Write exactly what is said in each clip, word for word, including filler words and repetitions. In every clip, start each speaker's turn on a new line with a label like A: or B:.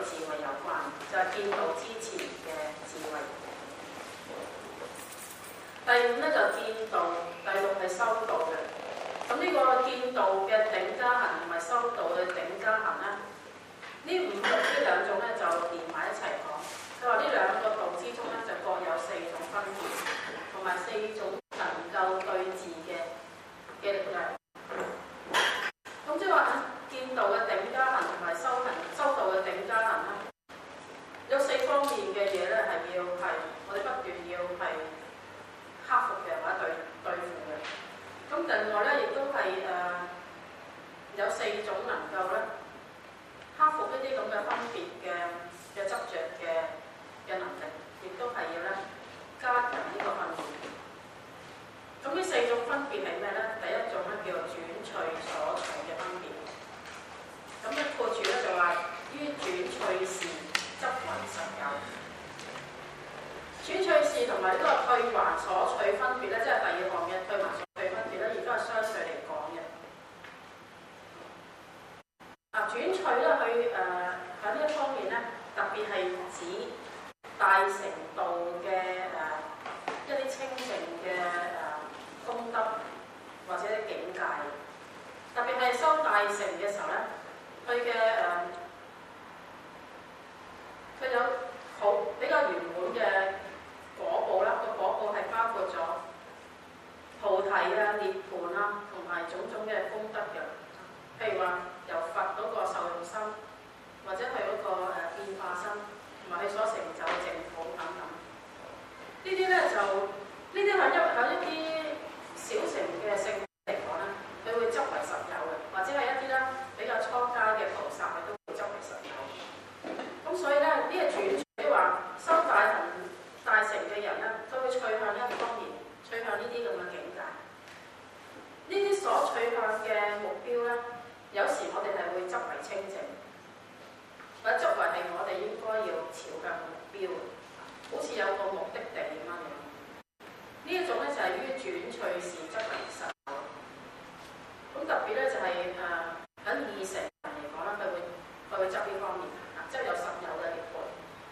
A: 智慧有關，就係、是、見道之前嘅智慧。第五咧就見道，第六係修道嘅。咁呢個見道嘅頂加行同埋修道嘅頂加行咧，呢五呢兩種咧就連埋一齊講。佢話呢兩個道之中咧就各有四種分別，同埋四種能夠對治嘅嘅力量。咁即係話見道嘅頂加行同埋修行修道嘅頂加行咧，有四方面嘅嘢咧係要係我哋不斷要係克服嘅或者對對付嘅。咁另外咧亦都係誒、呃、有四種能夠咧克服呢啲咁嘅分別嘅嘅執着嘅嘅能力，亦都係要咧加強呢個訓練。咁呢四種分別係咩咧？第一種咧叫做轉趣所取嘅分別。咁咧括住咧就話於轉趣事執為實有。轉趣事同埋呢個退還所取分別咧，即係第二項嘅退還所取分別咧，亦都係相對嚟講嘅。啊，轉趣咧，佢誒喺呢一方面咧，特別係指大乘道嘅誒、呃、一啲清淨嘅誒、呃、功德或者境界。特別係修大乘嘅時候咧，佢嘅誒佢有好比較圓滿嘅果報啦，個果報係包括咗菩提啊、涅槃啊，同埋種種嘅功德嘅。譬如話由佛嗰個受用心，或者佢嗰個誒變化身，同埋佢所成就嘅淨土等等。呢啲咧就呢啲喺一喺一啲小乘嘅聖嚟講咧，佢會執為實有嘅，或者係一啲咧比較初階嘅菩薩，佢都會執為實有。咁所以咧呢、這個轉趣即係話修大行大乘嘅人咧，都會趨向一方面，趨向呢啲咁嘅境界。呢啲所趨向嘅目標咧，有時我哋係會執為清淨，或者執為係我哋應該要朝向目標，好似有個目的地咁樣樣。呢一種咧就係於轉趣事執為實有。咁特別咧就係誒喺二乘人嚟講咧，佢會佢會執呢方面，啊，執有實有嘅涅槃，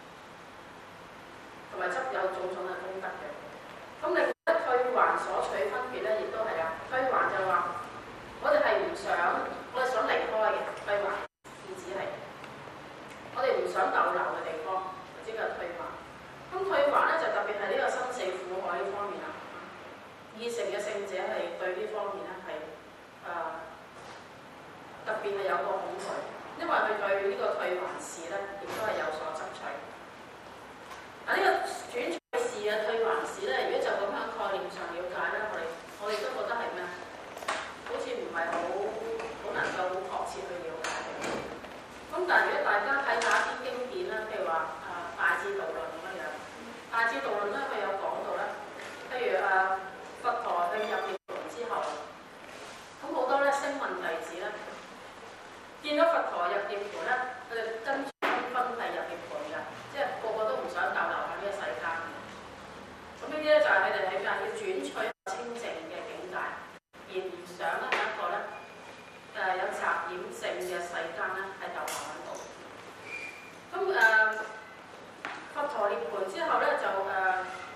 A: 同埋執有種種嘅功德嘅。咁你覺得退還所取分別咧，亦都係啊。退還就係話我哋係唔想，我哋想離開嘅退還，意思係我哋唔想逗留嘅地方，即係退還。咁退還咧就特別係呢個生死苦海呢方面啦。二乘嘅聖者係對呢方面咧係誒特別係有個恐懼，因為佢對呢個退還事咧亦都係有所執取。啊，呢個轉趣事嘅退還事咧，如果就咁喺概念上了解咧，我哋我哋都覺得係咩？好似唔係好好能夠好確切去了解嘅。咁但係如果大家睇下一啲經典啦，譬如話啊《大智度論》咁樣樣，《大智度論》咧佢有講到咧，譬如誒、啊、佛陀去入涅槃之後，咁好多咧聲聞弟子咧見到佛陀入涅槃咧，佢哋跟住紛紛係入涅槃嘅，即係個個都唔想逗留喺呢個世間嘅。咁呢啲咧就係佢哋係要轉取清淨嘅境界，而唔想咧有一個咧誒、呃、有雜染性嘅世間咧係逗留喺度。咁誒、呃、佛陀涅槃之後咧就誒。呃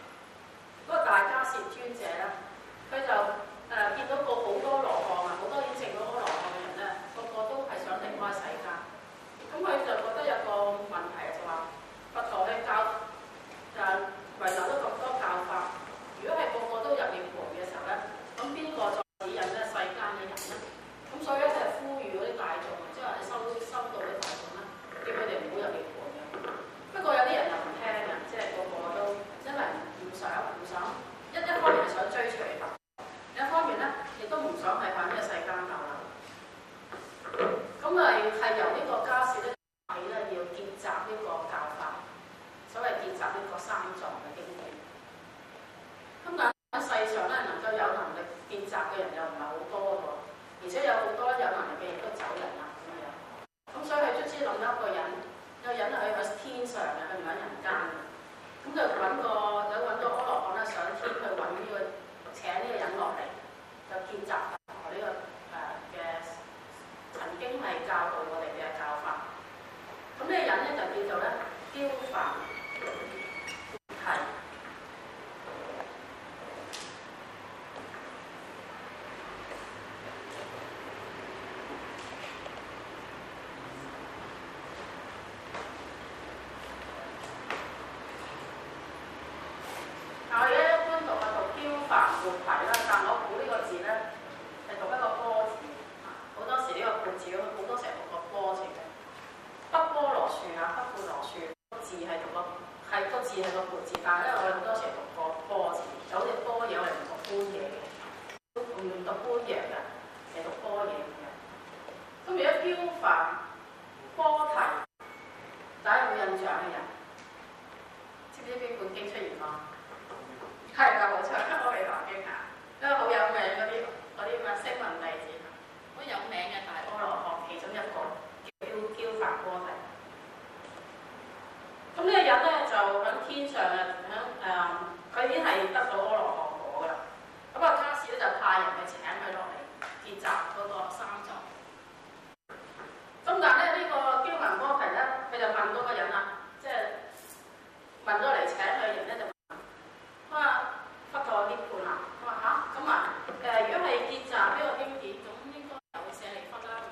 A: 叫做咧焦凡係。我而家一般讀係讀焦凡活題啦，但我估呢個字咧係讀一個波字，好多時呢個活字好多時係讀個波字嘅。北菠蘿樹啊，北菠蘿樹個字係讀個係個字係個活字，但係咧我哋好多時讀個波字，就好似波嘢我哋唔讀般嘢嘅，唔讀般嘢嘅，係讀波嘢嘅。咁如果焦凡波題，大家有冇印象嘅人？知唔知邊本經出現過？係啦，冇錯，《阿彌陀經》啊，因為好有名嗰啲嗰啲咩聲聞弟子，好有名嘅大阿羅漢其中一個叫焦凡波提。咁呢個人咧就喺天上啊，喺誒，佢、呃、已經係得到阿羅漢果㗎啦。咁啊，迦葉咧就派人去請佢落嚟結集嗰個三藏。咁但係咧呢、這個焦凡波提咧，佢就問嗰個人啦，即係問咗嚟請佢嘅人咧就。佢話佛陀涅槃啦，佢話吓？咁啊誒，如果係結集呢個經典，咁應該有舍利弗啦咁。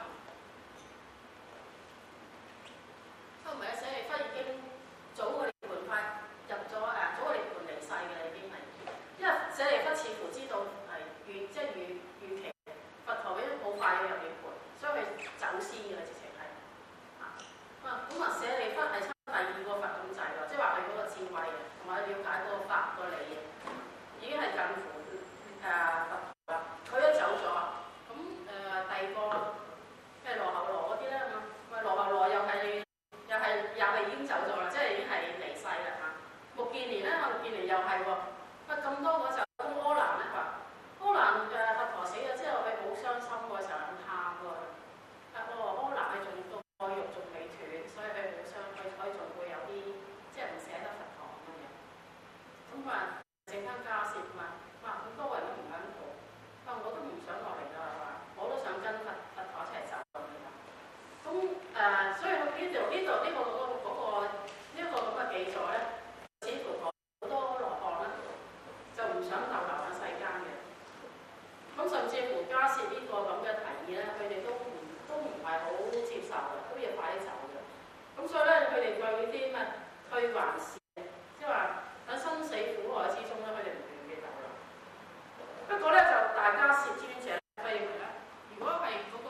A: 都唔係啊，舍利弗已經早個涅槃快入咗誒，早個涅槃離世嘅啦已經係，因為舍利弗似乎知道係預即係預預期佛陀已經好快要入涅槃，所以佢走先嘅啦，直情係啊。咁啊，咁啊，舍利弗係差第二個佛咁滯喎，即係話佢嗰個智慧嘅，同埋了解嗰個法個理嘅。已經係近乎誒佛陀啦，佢都走咗。咁誒、呃、第二個咩羅睺羅嗰啲咧咁啊？喂，羅睺羅又係又係又係已經走咗啦，即係已經係離世啦嚇。目犍連咧，目犍連又係喎。喂，咁多嗰時候，咁柯南咧話，柯南誒佛陀死咗之後，佢好傷心喎，成日咁喊喎。啊，我話柯南係仲個愛欲仲未斷，所以佢好傷，佢佢仲會有啲即係唔捨得佛陀咁樣。咁佢話。剩翻迦葉嘛，哇！咁多人都唔肯做，啊我都唔想落嚟啦，話我都想跟佛佛陀一齊走咁樣。咁誒、呃，所以呢度呢度呢個嗰、嗰個呢一個咁嘅記載咧，似乎好多羅漢咧就唔想逗留喺世間嘅。咁甚至乎迦葉呢個咁嘅提議咧，佢哋都唔都唔係好接受嘅，都要快啲走嘅。咁所以咧，佢哋對呢啲咩退還事，即係話。喺生死苦海之中咧，佢哋唔願意走啦。不過咧，就大迦葉尊者佢認為咧，如果係嗰、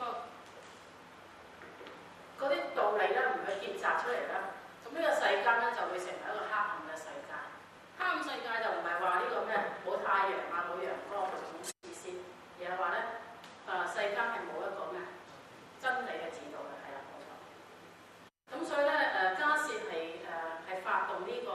A: 嗰個嗰啲道理咧唔去結集出嚟咧，咁呢個世間咧就會成為一個黑暗嘅世界。黑暗世界就唔係話呢個咩冇太陽啊、冇陽光嗰種意思，而係話咧誒世間係冇一個咩真理嘅指導嘅，係啦冇錯。咁所以咧誒迦葉係誒係發動呢、呢個。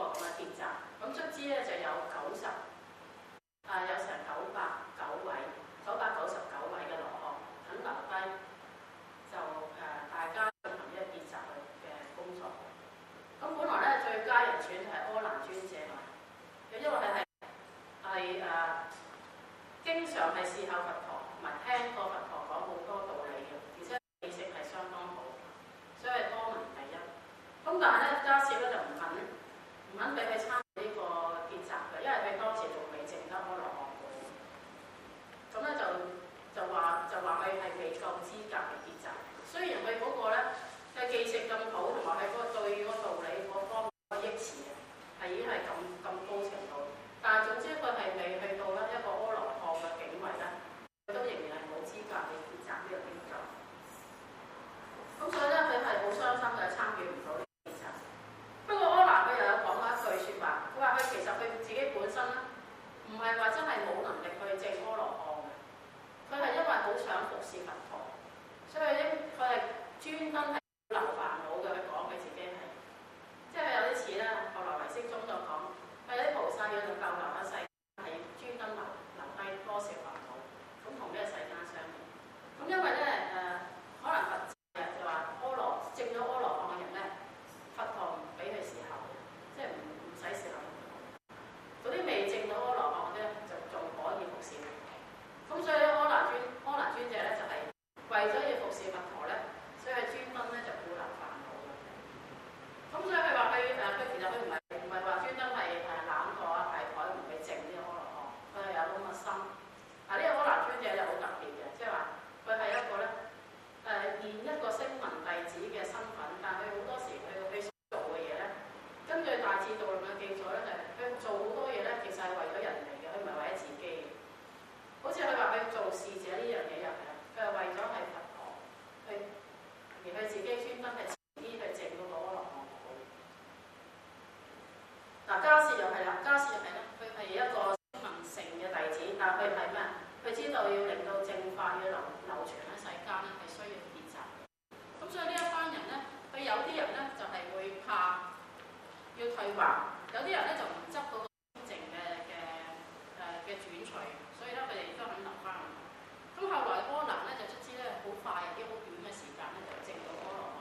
A: 退還，有啲人咧就唔執嗰個清淨嘅嘅誒嘅轉除，所以咧佢哋都肯留翻。咁後來阿難咧就卒之咧好快，已經好短嘅時間咧就證到阿羅漢。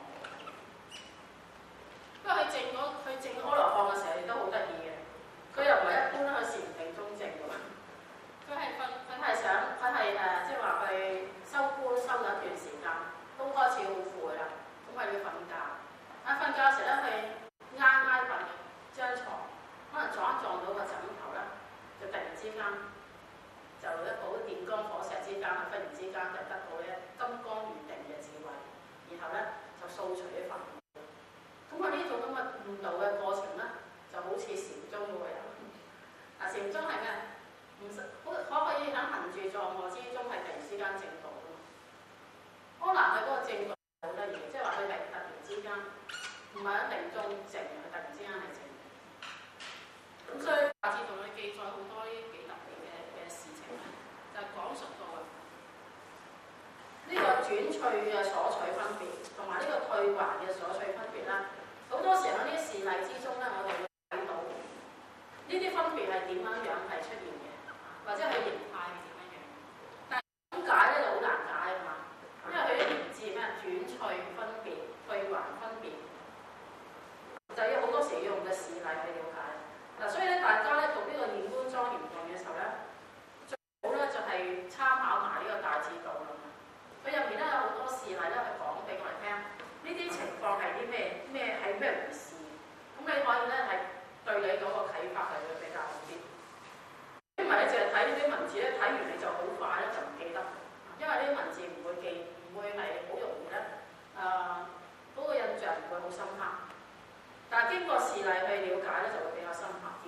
A: 不過佢證嗰佢證阿羅漢嘅時候，亦都好得意嘅。佢又唔係一般去禪定中證嘅喎，佢係佢佢係想佢係誒即係話去收官收咗一段時間，都開始好攰啦，咁係要瞓覺。啊瞓覺時咧，佢挨挨瞓張床，可能撞一撞到個枕頭咧，就突然之間就一股電光火石之間，忽然之間就得到咧金剛喻定嘅智慧，然後咧就掃除啲煩惱。咁佢呢種咁嘅悟道嘅過程咧，就好似禪宗嗰個人。啊，禪宗係咩？唔實可可可以喺行住坐臥之中係突然之間證道嘅。阿難佢嗰個證道好得意，即係話佢係突然之間，唔係喺定中證，佢突然之間係證。咁所以大智度佢記載好多呢幾特別嘅嘅事情咧，就係、是、講述到呢個轉趣嘅所取分別，同埋呢個退還嘅所取分別啦。好多時喺呢啲事例之中咧，我哋會睇到呢啲分別係點樣樣係出現嘅，或者係形態係點樣樣。但係點解咧就好難解啊嘛，因為佢啲言字咩轉趣分別、退還分別，就要好多時要用嘅事例去了解。嗱，所以咧大家咧讀呢個現觀莊嚴論嘅時候咧，最好咧就係參考埋呢個大智度論。佢入面咧有好多事例咧去講俾我哋聽。呢啲情況係啲咩咩係咩回事？咁你可以咧係對你嗰個啟發係會比較好啲。因為你淨係睇呢啲文字咧，睇完你就好快咧就唔記得，因為呢啲文字唔會記，唔會係好容易咧，誒、呃、嗰、那個印象唔會好深刻。但係經過事例去了解咧，就會比較深刻啲。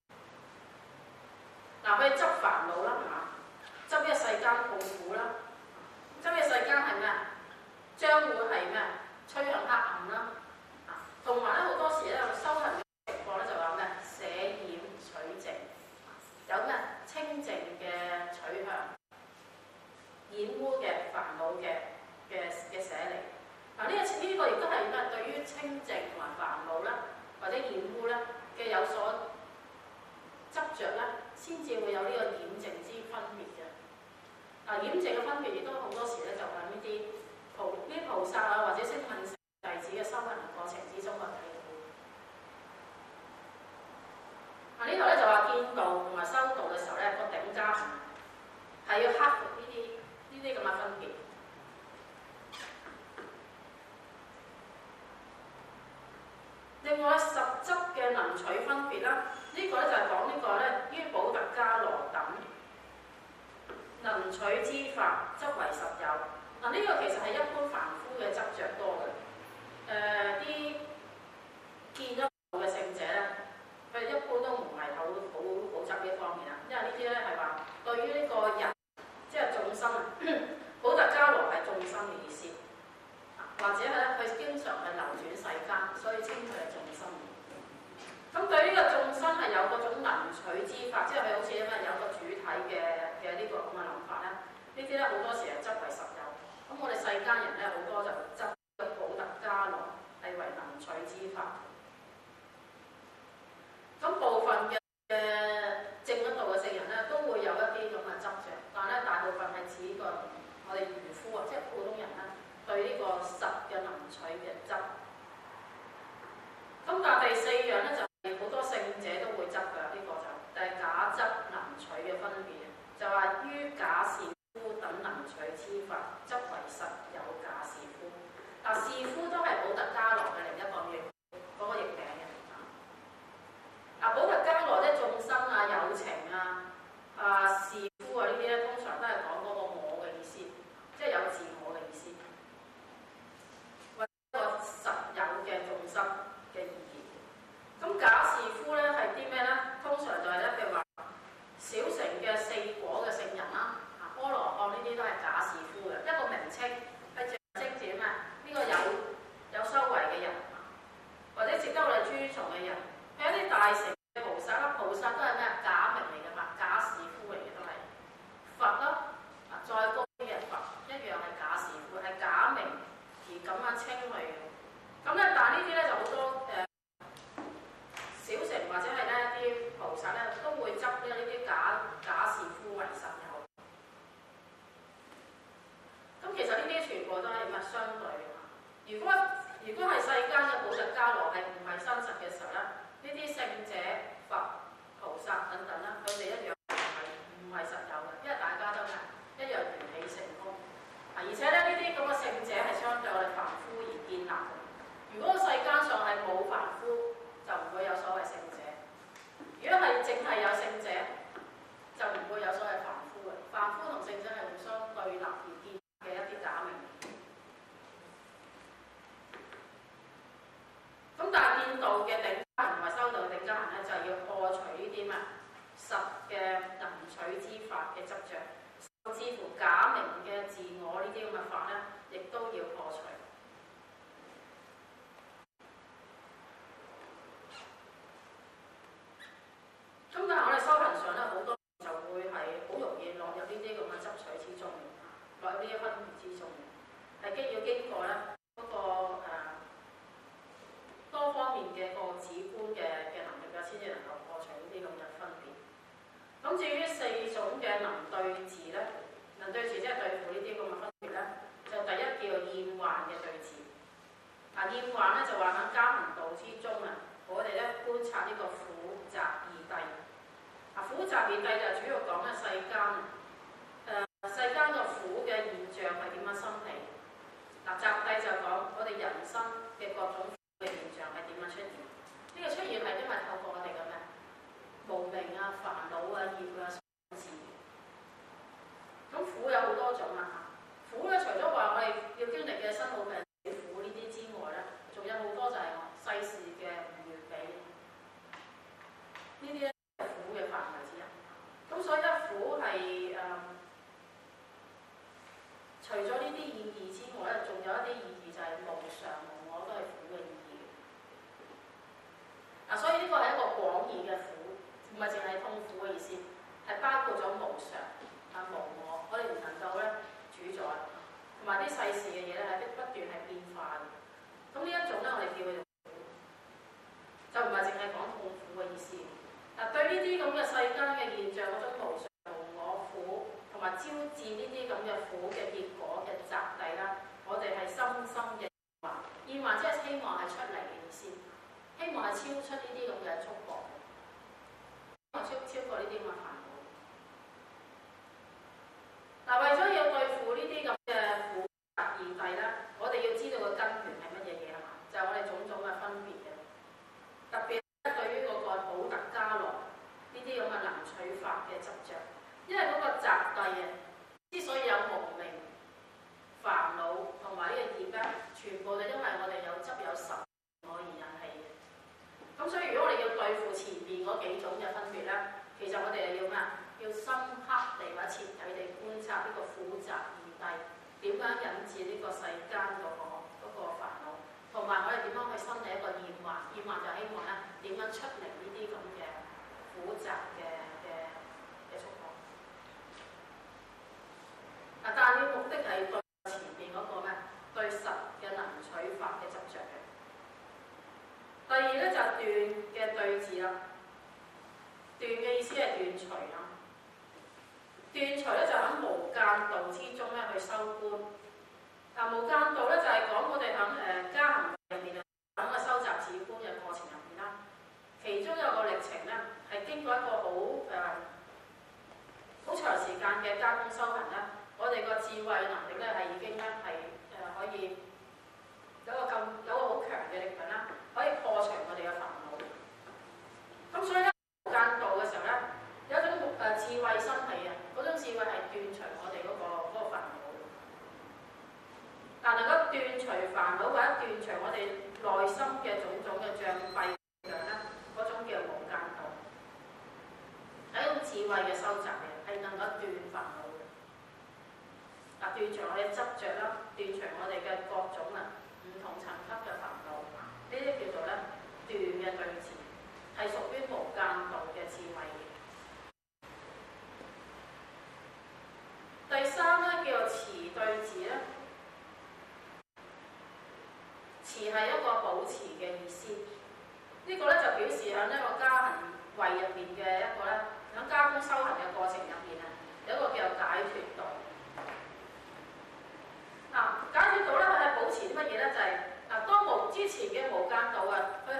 A: 嗱，佢執煩惱啦，係嘛？執一世間痛苦啦，執一世間係咩？將會係咩？趨向黑暗啦，啊，同埋咧好多時咧修行嘅情況咧就話咩？捨染取淨，有咩清淨嘅取向，染污嘅煩惱嘅嘅嘅捨離。嗱、啊，呢、這個呢、這個亦都係咩？對於清淨同埋煩惱咧，或者染污咧嘅有所執着咧，先至會有呢個染淨之分別嘅。嗱、啊，染淨嘅分別亦都好多時咧就係呢啲。菩呢啲菩薩啊，或者聲聞弟子嘅修行過程之中，我睇到。啊，呢度咧就話見道同埋修道嘅時候咧，個頂加係要克服呢啲呢啲咁嘅分別。另外十執嘅能取分別啦，呢、這個咧就係講呢個咧於補特伽羅等能取之法，則為實有。嗱，呢個其實係一般凡夫嘅執着多嘅，誒啲見得到嘅聖者咧，佢哋一般都唔係好好好執呢方面啦，因為呢啲咧係話對於呢個人即係眾生啊，補特伽羅係眾生嘅意思，或者係咧佢經常係流轉世間，所以稱佢係眾生。咁對於呢個眾生係有嗰種能取之法，即係佢好似咩有個主體嘅嘅呢個咁嘅諗法咧，呢啲咧好多時係執為實有。咁我哋世間人咧好多就執個補特伽羅係為能取之法。咁部分嘅證得道嘅聖人咧都會有一啲咁嘅執着，但係咧大部分係指個我哋愚夫啊，即係普通人咧對呢個實嘅能取嘅執。咁但係第四樣咧就係好多聖者都會執㗎，呢、這個就係假執能取嘅分別，就話於假士等能取之法，則為實有假士夫。嗱，士夫都係補特伽羅嘅另一個譯嗰、那個譯名嘅。嗱，補特伽羅即係眾生啊、有情啊、啊士夫啊呢啲咧，通常都係講嗰個我嘅意思，即係有自我嘅意思，或者一個實有嘅眾生嘅意見。咁假士夫咧係啲咩咧？通常就係咧，譬如話小乘嘅四果嘅聖人啦。阿羅漢呢啲都係假士夫嘅一個名稱，係象徵住咩？呢、這個有有修為嘅人，或者值得我哋尊崇嘅人。有一啲大乘嘅菩薩啦，菩薩都係咩？假名嚟嘅嘛，假士夫嚟嘅都係。佛啦，啊再高啲嘅佛一樣係假士夫，係假名而咁樣稱佢嘅。咁咧，但係呢啲咧就好多誒、呃、小係唔係真實嘅時候咧，呢啲聖者、佛、菩薩等等啦，佢哋一樣係唔係實有嘅，因為大家都係一樣緣起成空。啊，而且咧呢啲咁嘅聖者係相對我哋凡夫而建立嘅。如果世間上係冇凡夫，就唔會有所謂聖者；如果係淨係有聖者，就唔會有所謂凡夫嘅。凡夫同聖者係互相對立而建立嘅一啲假名。咁但係見道嘅頂加行同埋修道嘅頂加行咧，就係要破除呢啲咩實嘅能取之法嘅執着，甚至乎假名嘅自我呢啲咁嘅法咧，亦都要破除。咁但係我哋修行上咧，好多就會係好容易落入呢啲咁嘅執取之中，落入呢啲分別之中，係經要經過咧嗰、那個、呃、多方面嘅個主觀嘅嘅能力啊，先至能夠破除呢啲咁嘅分別。咁至於四種嘅能對治咧，能對治即係對付呢啲咁嘅分別咧，就第一叫厭患嘅對治。啊，厭患咧就話喺加行道之中啊，我哋咧觀察呢個苦集二諦。啊，苦集二諦就主要講咧世間，誒、呃、世間個苦嘅現象係點樣生起。嗱、啊，集諦就講我哋人生嘅各種苦嘅現象係點樣出現。呢、這個出現係因為透過我哋嘅咩無明啊、煩惱啊、業啊、事。咁苦有好多種啊，苦咧除咗話我哋要經歷嘅生老病死苦呢啲之外咧，仲有好多就係世事嘅唔完美。呢啲咧係苦嘅範圍之一。咁所以咧苦係誒、呃，除咗呢啲意義之外咧，仲有一啲意義就係無常無我都係苦嘅意義。嗱、啊，所以呢個係一個廣義嘅苦，唔係淨係痛苦嘅意思，係包括咗無常啊、無我，我哋唔能夠咧主宰，同埋啲世事嘅嘢咧係不斷係變化嘅。咁呢一種咧，我哋叫佢做苦，就唔係淨係講痛苦嘅意思。嗱、啊，對呢啲咁嘅世間嘅現象嗰種無常無我苦，同埋招致呢啲咁嘅苦嘅結果嘅集諦啦，我哋係深深嘅厭患。厭患即係希望係出嚟嘅意思，希望係超出呢啲咁嘅束縛，希望超超過呢啲咁嘅煩惱。嗱、啊，為咗要對付呢啲咁嘅苦集二諦咧，我哋要知道個根源係乜嘢嘢係嘛？就係、是、我哋種種嘅分別嘅，特別對於嗰個補特伽羅呢啲咁嘅能取法嘅執着，因為嗰個集諦啊，之所以有無明、煩惱同埋呢個業咧，全部就因為我哋有執有受我而引起嘅。咁所以如果我哋要對付前面嗰幾種嘅分別咧，其實我哋係要咩啊？要深刻地或者徹底地觀察呢個苦集二諦點樣引致呢個世間嗰、嗰個嗰、嗰個煩惱，同埋我哋點樣去生起一個厭患。厭患就希望咧點樣出嚟呢啲咁嘅苦集嘅嘅嘅束縛。啊，但係呢個目的係對前邊嗰個咩？對實嘅能取法嘅執着嘅。第二咧就係斷嘅對治啦。斷嘅意思係斷除啦。斷除咧就喺無間道之中咧去修觀。嗱，無間道咧就係講我哋喺誒加行入面啊，喺個收集止觀嘅過程入面啦。其中有個歷程咧係經過一個好誒好長時間嘅加工修行咧，我哋個智慧能力咧係已經咧係誒可以有個咁有個好強嘅力量啦，可以破除我哋嘅煩惱。咁所以咧無間道嘅時候咧，有一種誒智慧生起啊，嗰種智慧係斷除我哋嗰、嗰個嗰、嗰個煩惱。但係嗰斷除煩惱或者斷除我哋內心嘅種種嘅障蔽力量咧，嗰種叫無間道，係一種智慧嘅收集嘅，係能夠斷煩惱嘅。嗱，斷除我哋執着啦，斷除我哋嘅各種啊唔同層級嘅煩惱，呢啲叫做咧斷嘅對治，係屬於無間道嘅智慧嘅。第三咧叫做持對治咧，持係一個保持嘅意思。這個、呢個咧就表示喺呢個加行位入邊嘅一個咧，喺加工修行嘅過程入邊啊，有一個叫做解脫道。嗱、啊，解脫道咧，佢係保持啲乜嘢咧？就係、是、嗱，當無之前嘅無間道啊，佢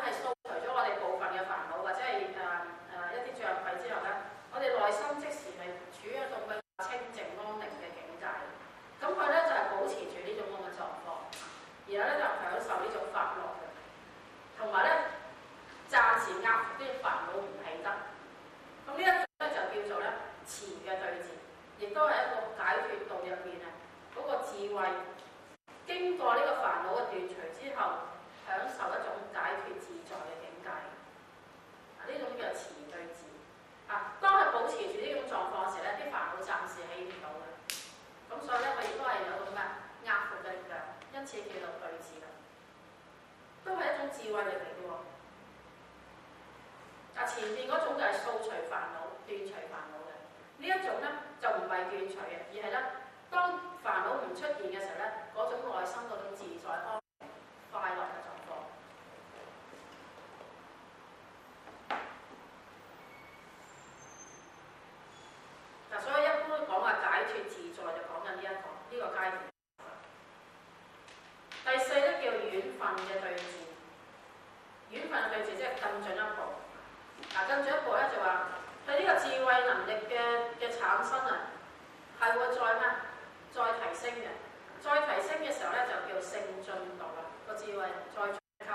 A: 智慧力嚟嘅喎。啊，前邊嗰種就係掃除煩惱、斷除煩惱嘅，呢一種咧就唔係斷除嘅，而係咧當煩惱唔出現嘅時候咧，嗰種內心嗰種自在安寧、快樂嘅狀況。嗱，所以一般講話解脫自在，就講緊呢一個呢、這個階段。第四咧叫遠分嘅對治，遠分嘅對治即係更進一步。嗱，更進一步咧就話佢呢個智慧能力嘅嘅產生啊，係會再咩？再提升嘅，再提升嘅時候咧就叫聖進度啦，個智慧再進級。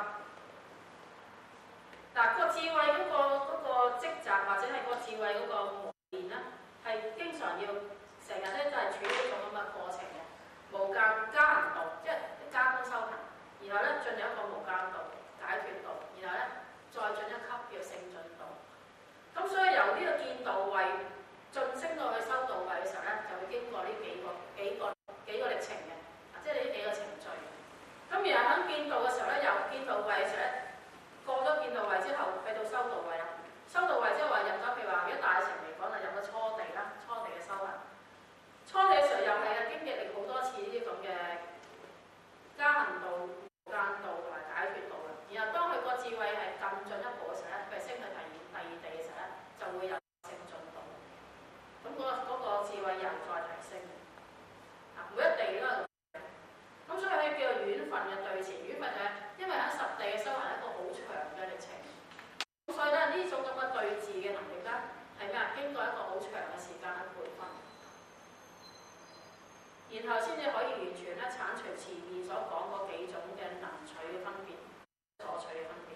A: 嗱，個智慧嗰個嗰個職責或者係個智慧嗰個磨練咧，係經常要成日咧都係處於一種咁嘅過程嘅，無間加行道，即係加工修行，然後咧進入一個無間道、解脫道，然後咧再進一級叫聖進道。咁所以由呢個見道位晉升到去修道位嘅時候咧，就會經過呢幾個幾個幾個歷程嘅，啊，即係呢幾個程序。咁然後喺見道嘅時候咧，由見道位嘅時候咧，過咗見道位之後，去到修道位啦。修道位即係話入咗，譬如話如果大乘嚟講就入咗初地啦，初地嘅修行。初地嘅時候又係啊，經歷好多次呢啲咁嘅加行道、無間道同埋解脫道嘅。然後當佢個智慧係更進一步嘅時候咧，佢升去第二第二地嘅時候咧，就會有聖進道。咁嗰個嗰個智慧又再提升。啊，每一地都係咁，所以佢叫做遠分嘅對治。遠分就係因為喺十地嘅修行係一個好長嘅歷程。咁所以咧呢種咁嘅對治嘅能力咧係咩啊？經過一個好長嘅時間去培訓，然後先至可以完全咧剷除前面所講嗰幾種嘅能取嘅分別、所取嘅分別。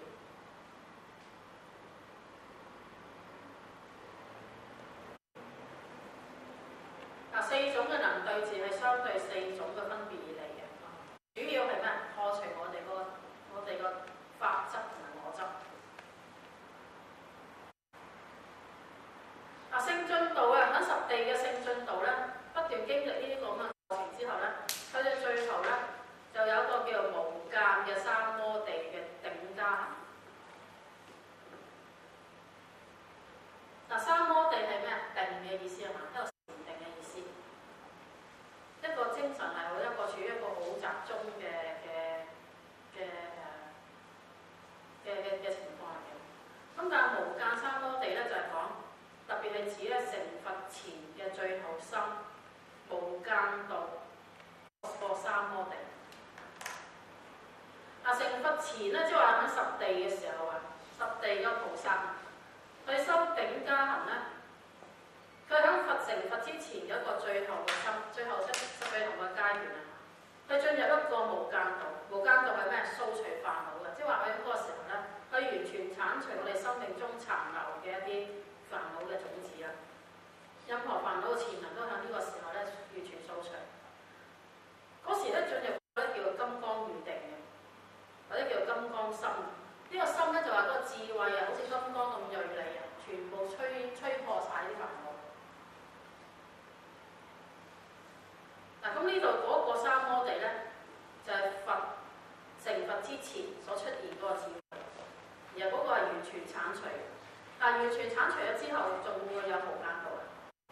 A: 嗱，四種嘅能對治係相對四種嘅分別而嚟嘅，主要係咩？破除我哋個我哋個法執同埋我執。嗱，聖進道啊，喺十地嘅聖進道咧，不斷經歷呢啲咁嘅過程之後咧，去到最後咧，就有一個叫做無間嘅三摩地嘅頂加行。嗱，三摩地係咩？定嘅意思係嘛？一個禪定嘅意思，一個精神係好，一個處於一個好集中嘅嘅嘅誒嘅嘅嘅情況嚟嘅。咁但係無間三摩地咧就係講。特別係指咧成佛前嘅最後心無間道個三摩地。嗱，成佛前咧，即係話喺十地嘅時候啊，十地嘅菩薩，佢修頂加行咧，佢喺佛成佛之前有一個最後嘅心，最後即係最後嘅階段啊。佢進入一個無間道，無間道係咩？掃除煩惱嘅，即係話佢嗰個時候咧，佢完全剷除我哋生命中殘留嘅一啲煩惱嘅種子啦，任何煩惱嘅潛能都喺呢個時候咧完全掃除。嗰時咧進入咧叫做金剛喻定嘅，或者叫做金剛心。呢、這個心咧就話嗰個智慧啊，好似金剛咁鋭利啊，全部吹吹破晒啲煩惱。嗱，咁呢度嗰個三摩地咧，就係、是、佛成佛之前所出現嗰個智慧，然後嗰個係完全剷除。但完全剷除咗之後，仲會有無間道啊？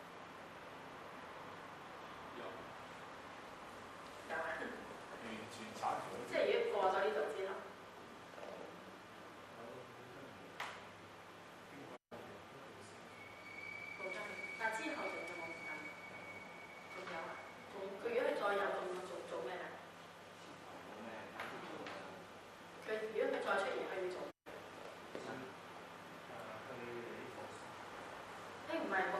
A: 有，有啊！完全剷除，即係如果過咗呢度之後，無間，但之後仲有冇無間？仲有啊？仲佢如果佢再有，仲要做做咩咧？佢如果佢再出現，佢要做？誒唔係無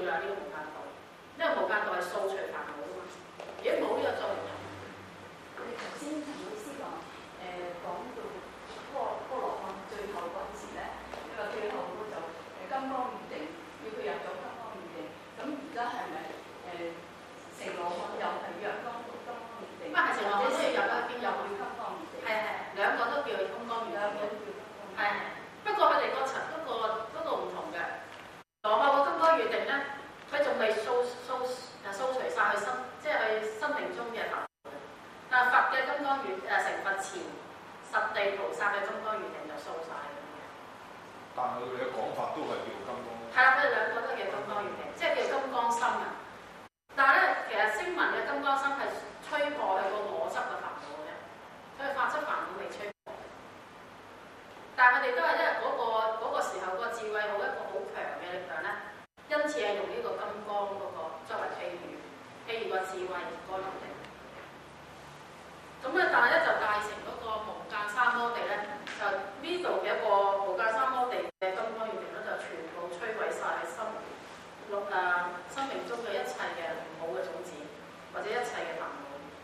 A: 啦，呢、這個無間道，因為無間道係掃除煩惱㗎嘛。如果冇呢個作用，
B: 你頭先陳老師話誒講到波波羅漢最後嗰陣時咧，你話最後嗰就誒金剛喻定，要佢入咗金剛喻定，咁而家係咪誒成羅漢又係若干到金剛喻定？
A: 乜係成羅漢都要入啊？邊有
B: 去金剛喻定？係
A: 係係兩個都叫金剛喻定。係係，不過佢哋個層嗰個嗰個唔同嘅。羅漢個金剛喻定咧，佢仲未掃掃誒掃除晒佢生，即係佢生命中嘅煩惱。但係佛嘅金剛喻誒成佛前，十地菩薩嘅金剛喻定就掃晒咁嘅。
C: 但係佢哋嘅講法都係叫金剛。
A: 係啦，佢哋兩個都叫金剛喻定，即係叫金剛心啊。但係咧，其實聲聞嘅金剛心係吹破佢個我執嘅煩惱嘅，佢嘅法執煩惱未吹破。但係佢哋都係因為嗰個嗰個時候個智慧好一個好強嘅力量咧，因此係用呢個金剛嗰個作為譬喻，譬如個智慧個能力。咁咧，但係咧就大成嗰個無間三摩地咧，就呢度嘅一個無間三摩地嘅金剛喻定咧，就全部摧毀晒生六啊生命中嘅一切嘅唔好嘅種子，或者一切嘅煩惱。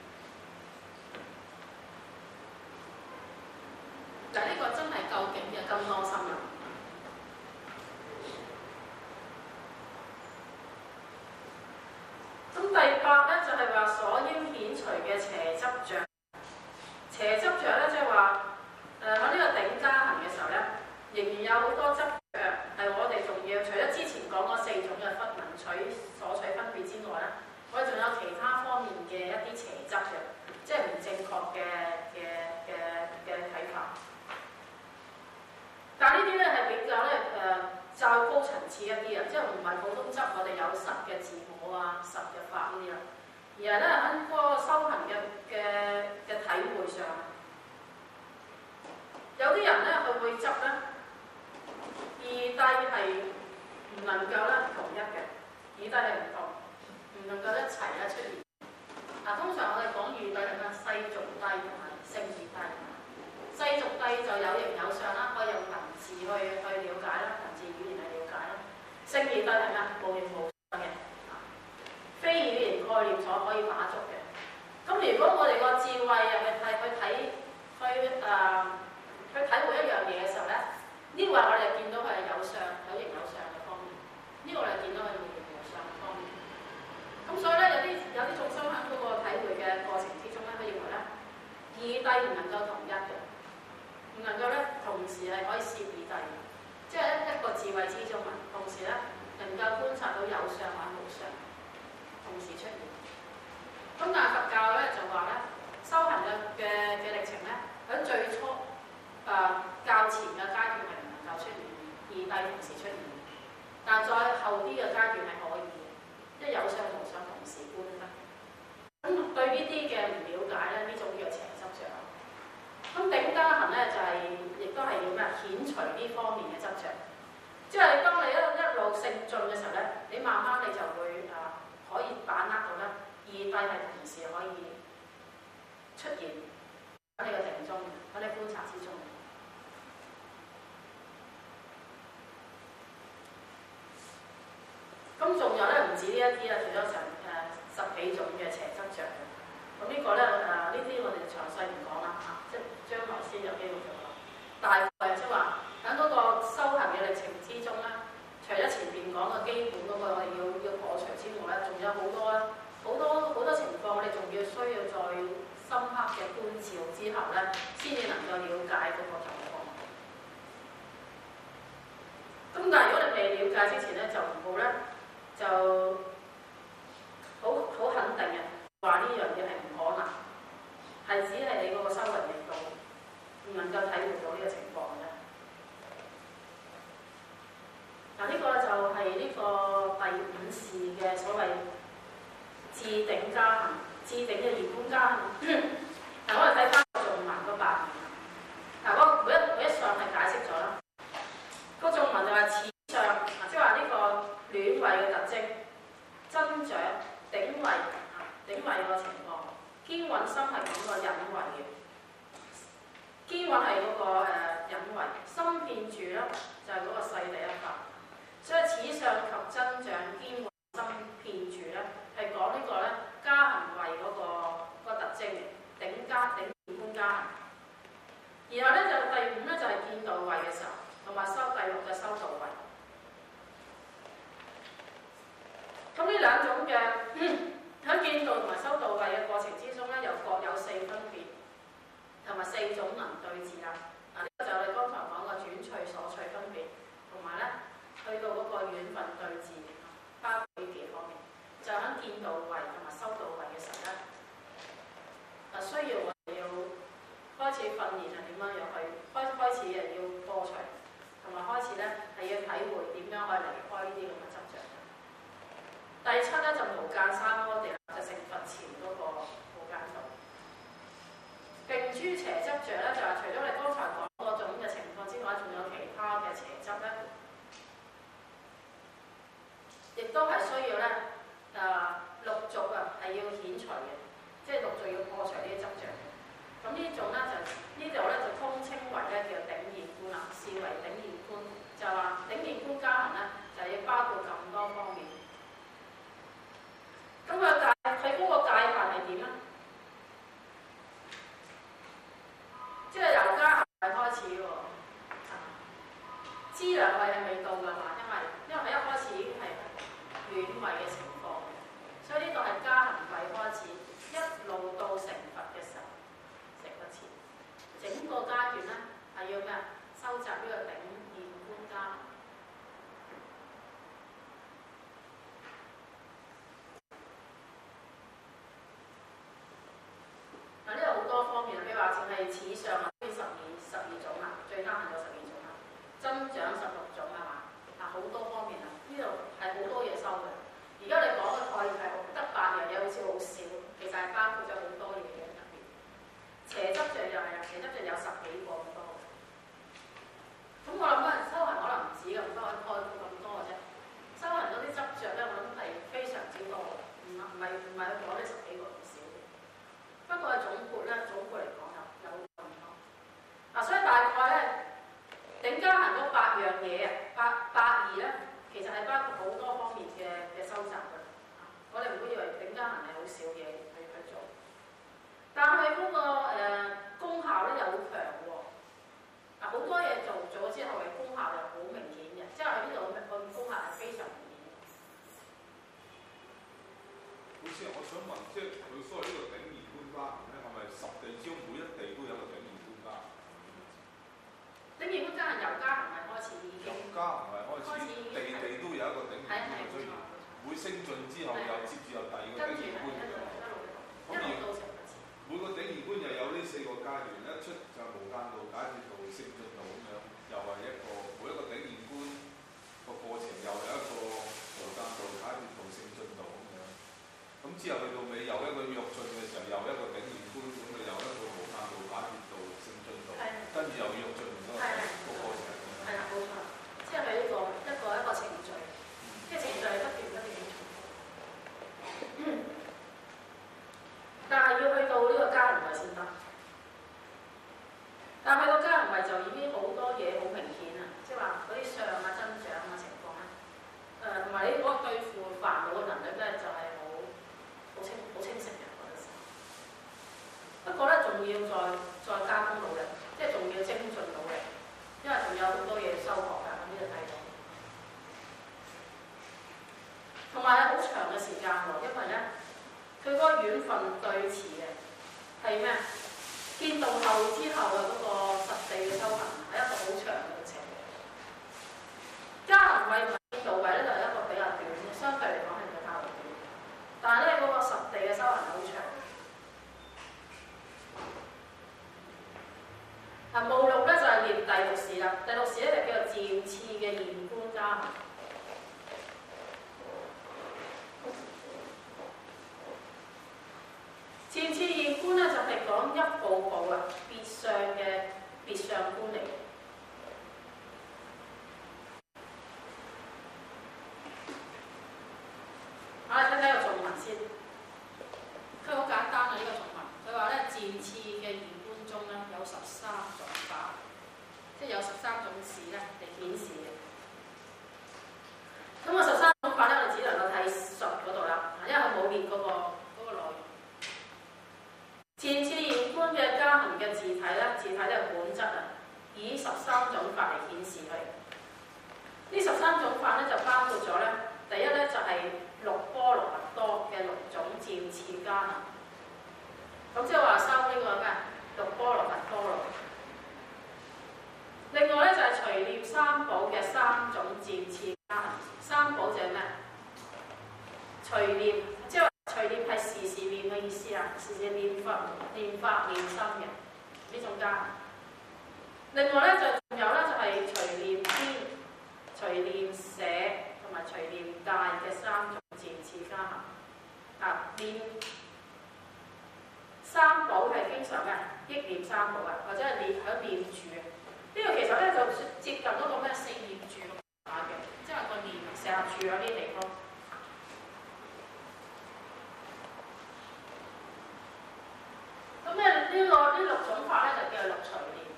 A: 嗱，呢個真係究竟嘅金剛心啊！咁第八咧就係話所應顯除嘅邪執著。邪執著咧，即係話誒喺呢個頂加行嘅時候咧，仍然有好多執著係我哋仲要，除咗之前講嗰四種嘅分文取所取分別之外咧，我哋仲有其他方面嘅一啲邪執著，即係唔正確嘅嘅嘅嘅睇法。但係呢啲咧係比較咧誒較高層次一啲啊，即係唔係普通執我哋有實嘅自我啊、實嘅法呢啲啦。而係咧喺嗰個修行嘅嘅嘅體會上，有啲人咧佢會執咧，二諦係唔能夠咧同一嘅，二諦係唔同，唔能夠一齊咧出現。嗱、啊，通常我哋講二諦係咩？世俗諦同埋勝義諦。世俗諦就有形有相啦，可以用文字去去了解啦，文字語言去了解啦。勝義諦係咩？無形無相嘅。非語言概念所可以打足嘅。咁如果我哋個智慧入去睇去睇去誒、呃、去睇每一樣嘢嘅時候咧，呢、這個我哋見到佢係有相有形有相嘅方面，呢、這個我哋見到佢無形無相嘅方面。咁所以咧，有啲有啲眾生喺嗰個體會嘅過程之中咧，佢認為咧二諦唔能夠同一嘅，唔能夠咧同時係可以攝二諦，即係一個智慧之中啊，同時咧能夠觀察到有相或者無相。同時出現，咁但係佛教咧就話咧，修行嘅嘅嘅歷程咧，喺最初誒、呃、較前嘅階段係唔能夠出現二諦同時出現，但係再後啲嘅階段係可以，即係有相無相同時觀得。咁對呢啲嘅唔了解咧，呢種叫邪執著。咁頂加行咧就係、是，亦都係要咩？遣除呢方面嘅執著，即係當你一一路勝進嘅時候咧，你慢慢你就會誒。呃可以把握到咧，二諦係同時可以出現喺你個定中，喺你觀察之中。咁仲有咧，唔止呢一啲啦，仲有成誒十幾種嘅邪執著嘅。咁呢個咧誒，呢、呃、啲我哋詳細唔講啦嚇，即係將來先有機會做啦。大概即係話喺嗰個修行嘅歷程之中咧。除咗前邊講嘅基本嗰個我哋要要破除之外咧，仲有好多咧，好多好多情況，我哋仲要需要再深刻嘅觀照之後咧，先至能夠了解嗰個狀況。咁但係如果你未了解之前咧，就唔好咧，就好好肯定嘅話呢樣嘢係唔可能，係只係你嗰個修為力度唔能夠體會到呢個情況嘅。嗱，呢個就係呢個第五事嘅所謂至頂加行，至頂嘅二觀加行。嗱，我哋睇翻個頌文嗰八面，嗱，嗰每一每一相係解釋咗啦。個頌文就話此相，即係話呢個暖位嘅特徵，增長頂位，頂位個情況，堅穩心係講個隱位嘅，堅穩係嗰個誒隱位，心遍住咧就係、是、嗰個世第一法。所以此相及增長堅穩咁呢兩種嘅喺見道同埋修道位嘅過程之中咧，又各有四分別，同埋四種能對治啦。嗱，呢個就係我哋剛才講嘅轉趣所趣分別，同埋咧去到嗰個遠分對治，包括呢幾方面。就喺見道位同埋修道位嘅時候咧，啊需要我哋要開始訓練係點樣樣去開開始誒要破除，同埋開始咧係要體會點樣去離開呢啲咁嘅執著。第七咧就無間三摩地，就成佛前嗰個無間道。並諸邪執著咧，就係、是、除咗我哋剛才講嗰種嘅情況之外，仲有其他嘅邪執咧，亦都係需要咧誒、呃、陸續啊係要遣除嘅，即係陸續要破除呢啲執著。咁呢種咧就呢度咧就通稱為咧叫頂現觀啦，視為頂現觀，就話頂現觀加行咧就要包括咁多方面。咁佢界佢嗰個界限係點咧？即係由加行位開始喎，資糧位係未到㗎嘛？因為因為喺一開始已經係暖位嘅情況，所以呢度係加行位開始，一路到成佛嘅時候，成佛前，整個階段咧係要咩？收集呢個頂現觀加行。嗱，呢度好多方面，譬如話淨係此上啊，呢十二十二種啊，最加行有十二種啊，增長十六種係嘛？嗱，好多方面啊，呢度係好多嘢收嘅。而家你講嘅概念係得八樣嘢，好似好少，其實係包括咗好多嘢嘅入邊。邪執著又係啊，邪執著有十幾個咁多。咁我諗咧，修行可能唔止咁多，概括咁多嘅啫。修行嗰啲執著咧，我諗係非常之多，唔係唔係唔係講呢十幾個咁少。不過係總括咧，總括嚟講就有咁多。嗱、啊，所以大概咧，頂加行嗰八樣嘢啊，八八二咧，其實係包括好多方面嘅嘅收集嘅。我哋唔好以為頂加行係好少嘢去去做，但係嗰、那個誒、呃、功效咧又好強喎。嗱、啊，好多嘢做咗之後嘅功效又好明顯嘅，即係喺呢度個功效係非常明顯嘅。
C: 好似我想問，即係佢所謂呢個頂現觀加行咧，係咪十地之中每一地都有個頂現觀加行？
A: 頂現觀加行由加行位開始已經。由
C: 加行位開始，地地都有一個頂現觀，所以每升進之後又接住有第二個頂現觀。咁而每個頂現觀又有呢四個階段，一出就無間道、解脫道、勝進道咁樣，又係一個每一個頂現觀個過程又有一個無間道、解脫道、勝進道咁樣。咁之後去到尾又一個躍進嘅時候，又一個頂現觀，咁佢又一個無間道、解脫道、勝進道，跟住又躍進嗰個個過程係咁樣。
A: 係啦，冇錯，即係佢呢個一個一個程序，即係程序係不斷不斷咁重複。但係要去到呢個加行位先得，但係去到加行位就已經好多嘢好明顯啦，即係話嗰啲相啊、增長啊情況咧，誒同埋你嗰個對付煩惱嘅能力咧就係好好清好清晰嘅嗰陣時。不過咧仲要再再加工努力，即係仲要精進努力，因為仲有好多嘢收穫㗎，咁呢度睇到。同埋係好長嘅時間喎，因為咧。佢嗰個遠分對治嘅係咩？見道後之後嘅嗰個實地嘅修行係一個好長嘅過程。加行位同見道位咧就係一個比較短嘅，相對嚟講係比較短。但係咧嗰個實地嘅修行好長。啊，目錄咧就係念第六事啦，第六事咧就叫做漸次嘅現觀加行。漸次現觀咧就係講一步步啊別相嘅別相觀嚟。我哋睇睇個頌文先，佢好簡單嘅呢個頌文。佢話咧漸次嘅現觀中咧有十三種法，即係有十三種事咧嚟顯示嘅。咁個十三種法咧，我哋只能夠睇述嗰度啦，因為佢冇列嗰個嗰個內容。漸次現觀嘅加行嘅自體咧，自體咧本質啊，以隨念，即係話隨念係時時念嘅意思啊，時時念佛、念法、念心嘅呢種加行。另外咧就仲有咧就係隨念天、隨念捨同埋隨念戒嘅三種漸次加行。啊，念三寶係經常嘅憶念三寶啊，或者係念喺念住嘅。呢個其實咧就接近嗰個咩四念住咁嘅，即係個念成日住喺啲地方。咁咧呢個呢六種法咧就叫做六隨念。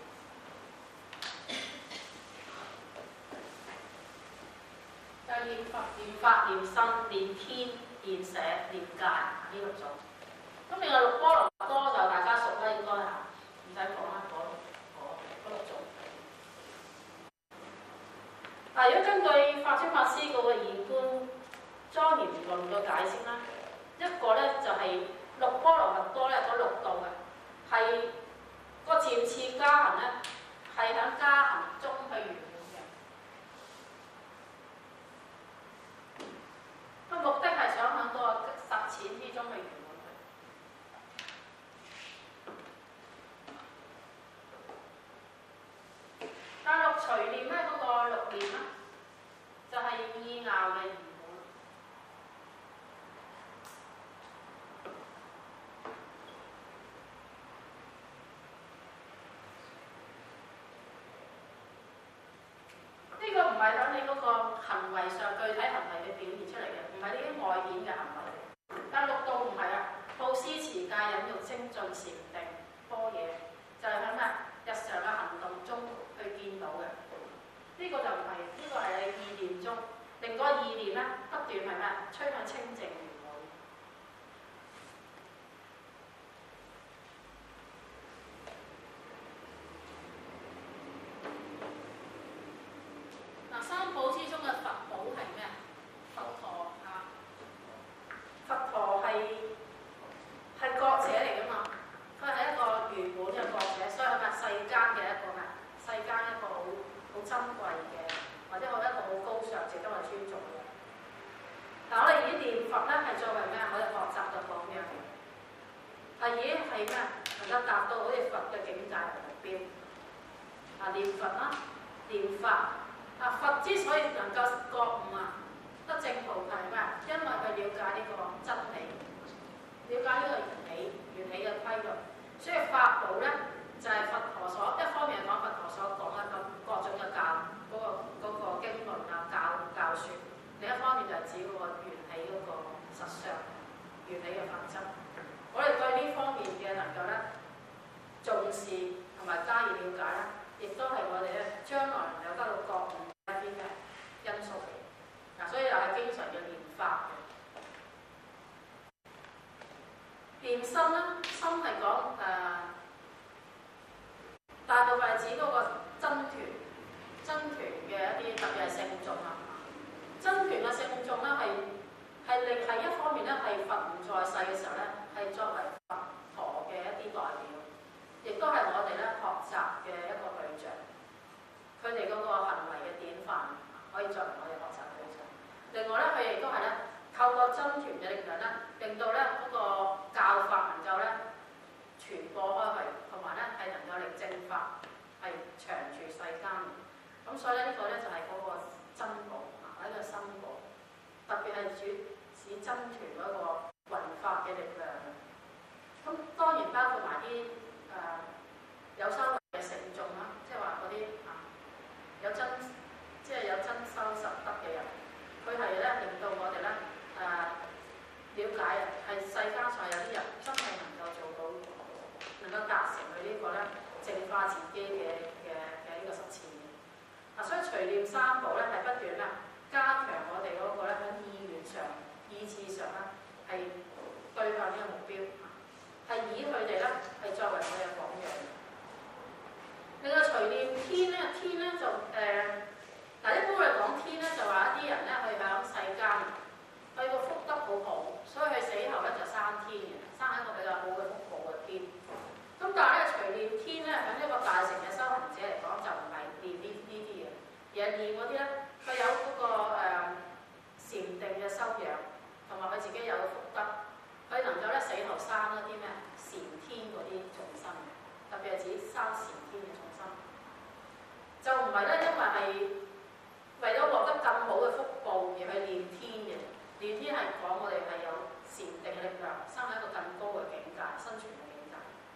A: 就係念佛、念法、念心、念天、念捨、念戒呢六種。咁另外六波羅蜜多就大家熟啦，應該嚇，唔使講啦，嗰嗰六種。嗱，如果根據法尊法師嗰個二觀莊嚴論嘅解釋啦，一個咧就係、是、六波羅蜜多咧嗰六度嘅，係個漸次加行咧，係喺加行中去圓滿嘅。個目的係想喺個實踐之中去圓滿佢。但六隨念咧，嗰、那個六念咧，就係、是、意樂嘅圓滿。呢個唔係喺你嗰個行為上具體行為嘅表現出嚟嘅，唔係呢啲外顯嘅行為。但六度唔係啊，布施、持戒、忍辱、精進、禪定、般若，就係喺咩日常嘅行動中去見到嘅。呢、這個就唔係，呢、這個係你意念中，令嗰個意念咧不斷係咩趨向清淨圓滿。嗱，三寶之中嘅佛寶係咩？佛陀啊，佛陀係係覺者嚟噶嘛，佢係一個圓滿嘅覺者，所以係咪世間嘅一個咩？世間一個好好珍貴嘅，或者我一個好高尚、值得我尊重嘅。但我哋以念佛咧係作為咩？我哋學習嘅榜樣，係已經係咩？能夠達到好似佛嘅境界嘅目標。啊，念佛啦，念法。啊，佛之所以能夠覺悟啊，得正菩提咩？因為佢了解呢個真理，了解呢個緣起、緣起嘅規律。所以法寶咧就係、是、佛陀所一方面講佛陀所講嘅咁各種嘅教嗰、那個嗰、那個經論啊教教説，另一方面就係指嗰個緣起嗰個實相、緣起嘅法則。我哋對呢方面嘅能夠咧重視同埋加以了解咧，亦都係我哋咧將來能夠得到覺悟一啲嘅因素嚟。嗱，所以又係經常要念法嘅。念心啦，心係講誒，大部分係指嗰個僧團、僧團嘅一啲，特別係聖眾啊。僧團嘅聖眾咧係係另係一方面咧係佛唔在世嘅時候咧，係作為佛陀嘅一啲代表，亦都係我哋咧學習嘅一個對象。佢哋嗰個行為嘅典範可以作為我哋學習對象。另外咧，佢亦都係咧透過僧團嘅力量咧，令到咧嗰個教法能夠咧傳播開去，同埋咧係能夠令正法係長住世間。咁所以咧呢個咧就係嗰個僧寶啊，一個僧寶，特別係主指僧團嗰個弘法嘅力量。咁當然包括埋啲誒有修為嘅聖眾啦，即係話嗰啲啊有真即係有真修實德嘅人，佢係咧令到我哋咧誒了解啊，係世間上有啲人真係能夠做到，能夠達成佢呢個咧淨化自己嘅嘅嘅呢個實踐嘅。嗱，所以隨念三寶咧係不斷咧加強我哋嗰個咧喺意願上、意志上咧係對向呢個目標，係以佢哋咧係作為我哋嘅榜樣。另外隨念天咧，天咧就誒，嗱、呃、一般我哋講天咧就話一啲人咧佢響世間，佢個福德好好，所以佢死後咧就生天嘅，生喺一個比較好嘅福報嘅天。咁但係咧隨念天咧喺一個大乘嘅修行者嚟講就唔係念呢呢啲嘅，而係念嗰啲咧佢有嗰、那個誒禪、呃、定嘅修養，同埋佢自係講我哋係有禪定嘅力量，生喺一個更高嘅境界，生存嘅境界。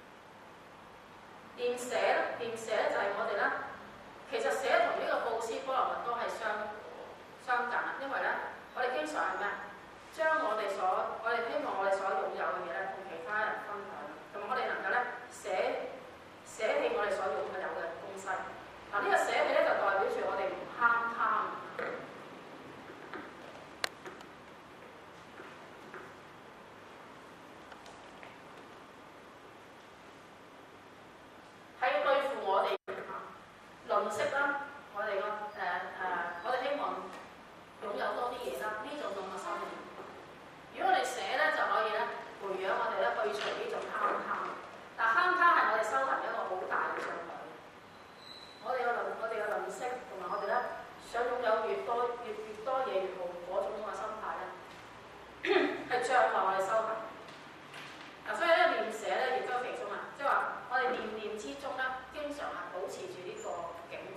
A: 念捨咧，念捨咧就係我哋咧，其實捨同呢個布施波羅蜜多係相相近，因為咧，我哋經常係咩？將我哋所我哋希望我哋所擁有嘅嘢咧，同其他人分享，同埋我哋能夠咧捨捨棄我哋所擁有嘅東西。嗱、這個，呢個捨棄咧就代表住我哋唔慳貪。係對付我哋吝嗇啦，我哋個誒誒，我哋希望擁有多啲嘢啦，呢種咁嘅心理。如果我哋捨咧，就可以咧培養我哋咧去除呢種慳貪。但慳貪係我哋修行一個好大嘅障礙。我哋嘅吝，我哋嘅吝嗇，同埋我哋咧想擁有越多越越多嘢越好嗰種咁嘅心態咧，係障礙我哋修行。嗱，所以咧念捨咧亦都其中啊，即係話我哋念念之中咧，經常係保持住呢個警覺。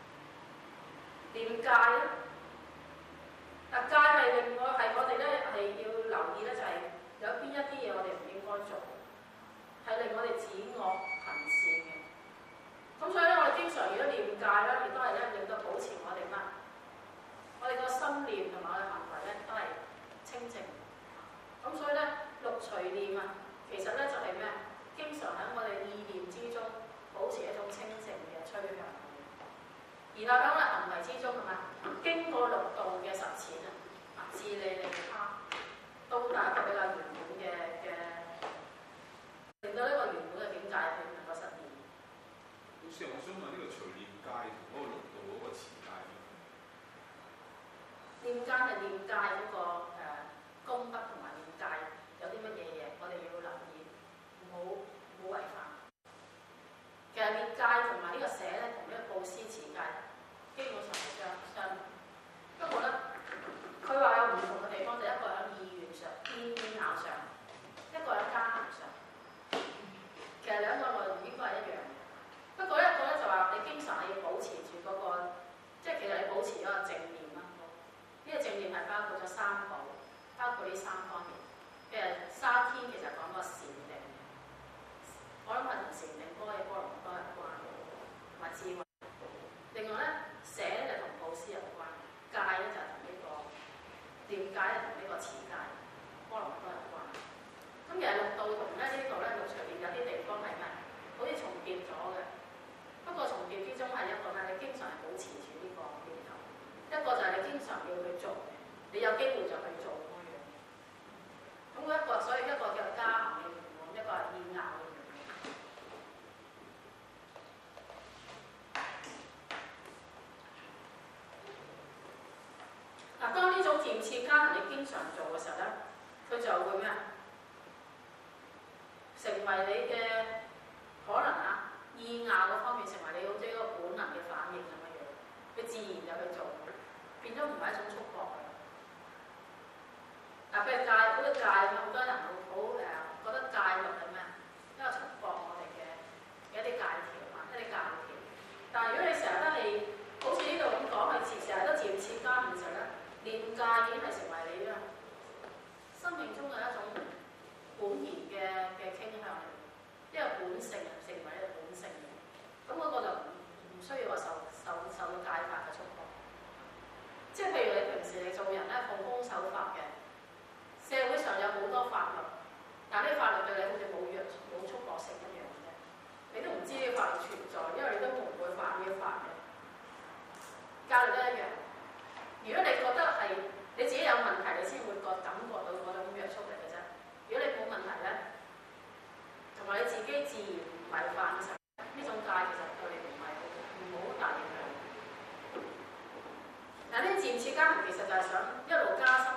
A: 念戒咧，嗱戒係另外係我哋咧係要留意咧，就係有邊一啲嘢我哋唔應該做，係令我哋止惡行善嘅。咁所以咧，我哋經常如果念戒咧，亦都係咧令到保持我哋乜？我哋個心念同埋我哋行為咧都係清淨。咁所以咧，六隨念啊，其實咧就係咩？經常喺我哋意念之中保持一種清淨嘅趨向。然後喺我哋行為之中係咪？經過六度嘅實踐啊，自利利他，都達一個比較圓滿嘅嘅，令到呢個圓滿嘅境界係能夠實現。
C: 老師，我想問呢個隨念戒同嗰個六度嗰個持戒，
A: 念戒係念戒嗰個誒功德同埋念戒有啲乜嘢嘢，我哋要留意，唔好唔好違反。其實念戒同埋呢個捨咧，同呢個布施持戒基本上係相相。不過咧，佢話有唔同嘅地方，就一個喺意願上、意念上，一個喺加行上。其實兩個內容應該係一樣嘅。不過一個咧就話你經常係要保持住嗰個，即係其實你保持一個正念啦。呢個正念係包括咗三寶，包括呢三方面。譬如三天其實講個禪定，我諗係同禪定波嘅波羅蜜多有關，同埋智慧。另外咧，捨咧就同布施有關，戒咧就係同呢個念戒咧同呢個持戒波羅蜜多有關。咁其實六度同咧呢度咧六隨念有啲地方係咩？好似重疊咗嘅。不過重疊之中係一個咧，你經常係保持住呢個念頭；一個就係你經常要去做嘅，你有機會就去做咁樣。咁一個所以一個叫加行嘅願望，一個係意樂嘅願望。嗱，當呢種漸次加行你經常做嘅時候咧，佢就會咩？成為你嘅可能啊，意樂嗰方面成為你好似一個本能嘅反應咁樣樣，你自然就去做，變咗唔係一種束縛嘅。嗱，譬如戒嗰個戒咁，好多人好好誒覺得戒律係咩？因為束縛我哋嘅一啲戒條啊，一啲戒條。但係如果你成日都係好似呢度咁講，係成日都漸次加行嘅時候咧，念戒已經係成為你嘅生命中嘅一種本然嘅嘅傾向嚟，因為本性啊，成為一個本性嘅，咁嗰個就唔唔需要話受受受到戒法嘅束縛。即係譬如你平時你做人咧，奉公守法嘅，社會上有好多法律，但係呢啲法律對你好似冇約冇束縛性一樣嘅，你都唔知呢啲法律存在，因為你都唔會犯呢啲法嘅。戒律都一樣。如果你覺得係你自己有問題，你先會覺感覺到嗰種約束力嘅啫。如果你冇問題咧，同埋你自己自然違反嘅時候，呢種戒其實對你唔係好唔好大影響。嗱，呢啲漸次加行其實就係想一路加深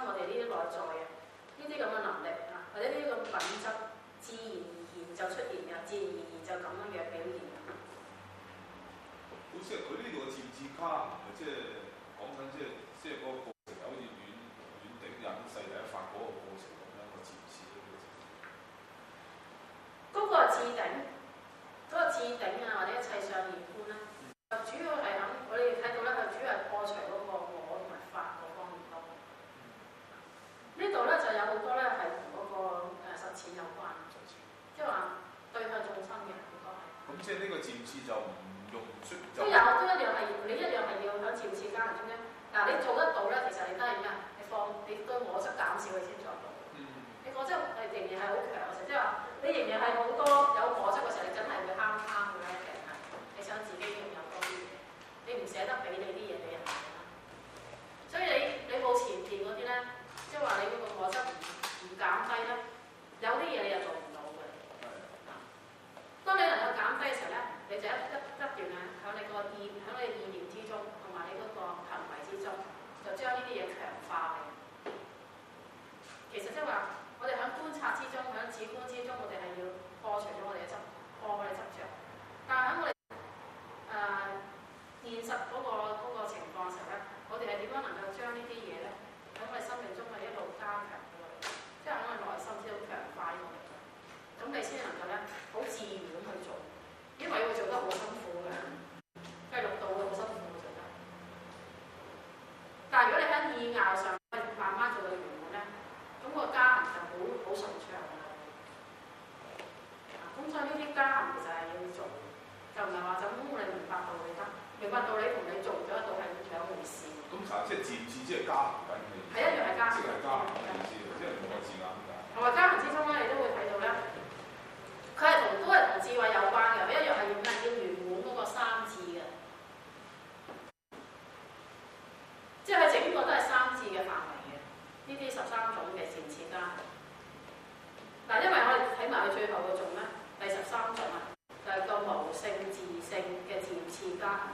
C: 即係呢個漸次就唔用唔出
A: 都有都一樣係，你一樣係要喺漸次加行中咧。嗱，你做得到咧，其實你都係咩啊？你放你個我執減少，你先做到。
C: 嗯。
A: 你果汁係仍然係好強嘅時候，即係話你仍然係好多有果汁嘅時候，你真係會慳慳嘅咧，其實係你想自己擁有多啲嘢，你唔捨得俾你啲嘢俾人哋啦。所以你你冇前邊嗰啲咧，即係話你嗰個果汁唔唔減低咧，有啲嘢你又做唔到嘅。係。當你能夠減低嘅時候咧，你就一一一段咧喺你個意喺你意念之中，同埋你嗰個行為之中，就將呢啲嘢強化嘅。其實即係話，我哋喺觀察之中，喺止觀之中，我哋係要破除咗我哋嘅執，破我哋執着。但係喺我哋誒、呃、現實嗰、嗰個嗰個情況嘅時候咧，我哋係點樣能夠將呢啲嘢咧喺我哋生命中係一路加強嘅？即係喺我哋內心先好強化呢個力量，咁你先能夠咧好自然咁去做，因為會做得好辛苦嘅，即係六道會好辛苦嘅做得。但係如果你喺意拗上慢慢做到圓滿咧，咁個加行就好好順暢㗎啦。咁所以呢啲加行其實係要做，就唔係話就咁我哋明白道理得，明白道理同你做咗一道係兩回事。咁
C: 查即係漸次，即係加行緊嘅。
A: 係一樣係加行。
C: 即係加行嘅意思，即係唔同嘅字眼咁解。
A: 同埋加行之中咧，你都會睇到咧，佢係同都係同智慧有關嘅，佢一樣係要咩？要圓滿嗰個三智嘅。即係佢整個都係三智嘅範圍嘅，呢啲十三種嘅漸次加行。嗱，因為我哋睇埋佢最後嗰種咧，第十三種啊，就係、是、個無性自性嘅漸次加行。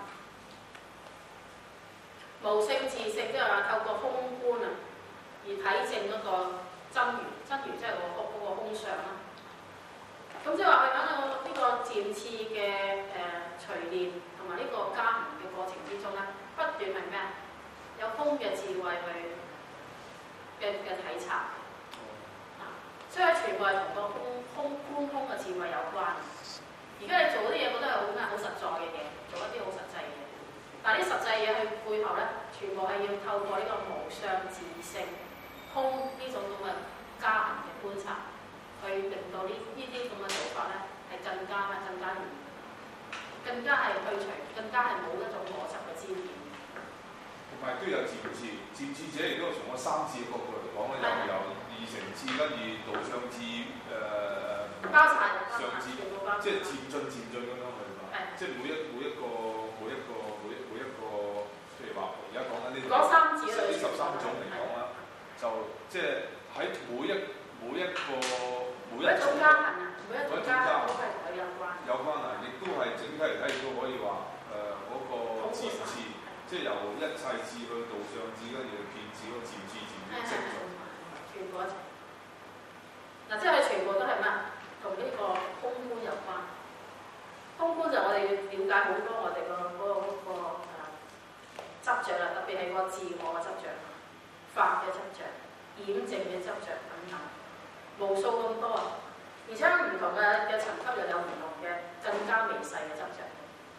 A: 無性自性即係話透過空觀啊，而體證嗰個真如，真如即係個嗰個空相啦。咁即係話佢喺個呢個漸次嘅誒隨念同埋呢個加行嘅過程之中咧，不斷係咩啊？有空嘅智慧去嘅嘅體察，啊，所以全部係同個空空觀空嘅智慧有關。而家你做嗰啲嘢，覺得係好咩？好實在嘅嘢，做一啲好實際嘅嘢。但係啲實際嘢去背後咧，全部係要透過呢個無相自性空呢種咁嘅加行嘅觀察，去令到呢呢啲咁嘅做法咧係更加咩？更加圓，更加係去除，更加係冇一種我執嘅沾染。
C: 同埋都有漸次，漸次者亦都從個三智嘅角度嚟講咧，又有二乘智，跟住道相智，誒
A: 包晒，
C: 上智，即係漸進漸進咁樣去嘛。即係每一每一個每一個每一每一個，譬如話而家講緊呢啲，
A: 講三智
C: 呢十三種嚟講啦，就即係喺每一每一個每一種
A: 加行啊，每一種加行都係同佢有關。
C: 有關啊，亦都係整體嚟睇，亦都可以話誒嗰個漸次。即係由一切智去到上智，跟住見智嗰漸智漸智升上，
A: 全部一齊。嗱，即係佢全部都係咩？同呢個空觀有關。空觀就我哋要了解好多我哋、嗰個嗰、嗰個嗰、嗰個誒執著啦，特別係個自我嘅執着、法嘅執着、驗證嘅執着等等，無數咁多啊！而且唔同嘅嘅層級又有唔同嘅更加微細嘅執着。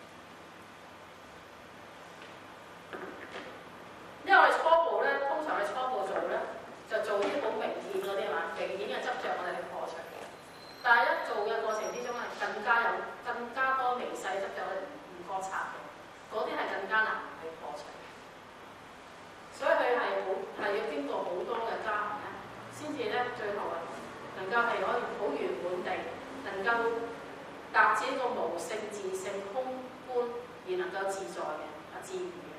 A: 因為我哋初步咧，通常我哋初步做咧，就做啲好明顯嗰啲係嘛，明顯嘅執着我哋去破除。但係一做嘅過程之中係更加有更加多微細執着我哋唔覺察嘅，嗰啲係更加難去破除。所以佢係好係要經過好多嘅加行咧，先至咧最後啊能夠係可以好圓滿地能夠達至一個無性自性空觀而能夠自在嘅啊自然嘅。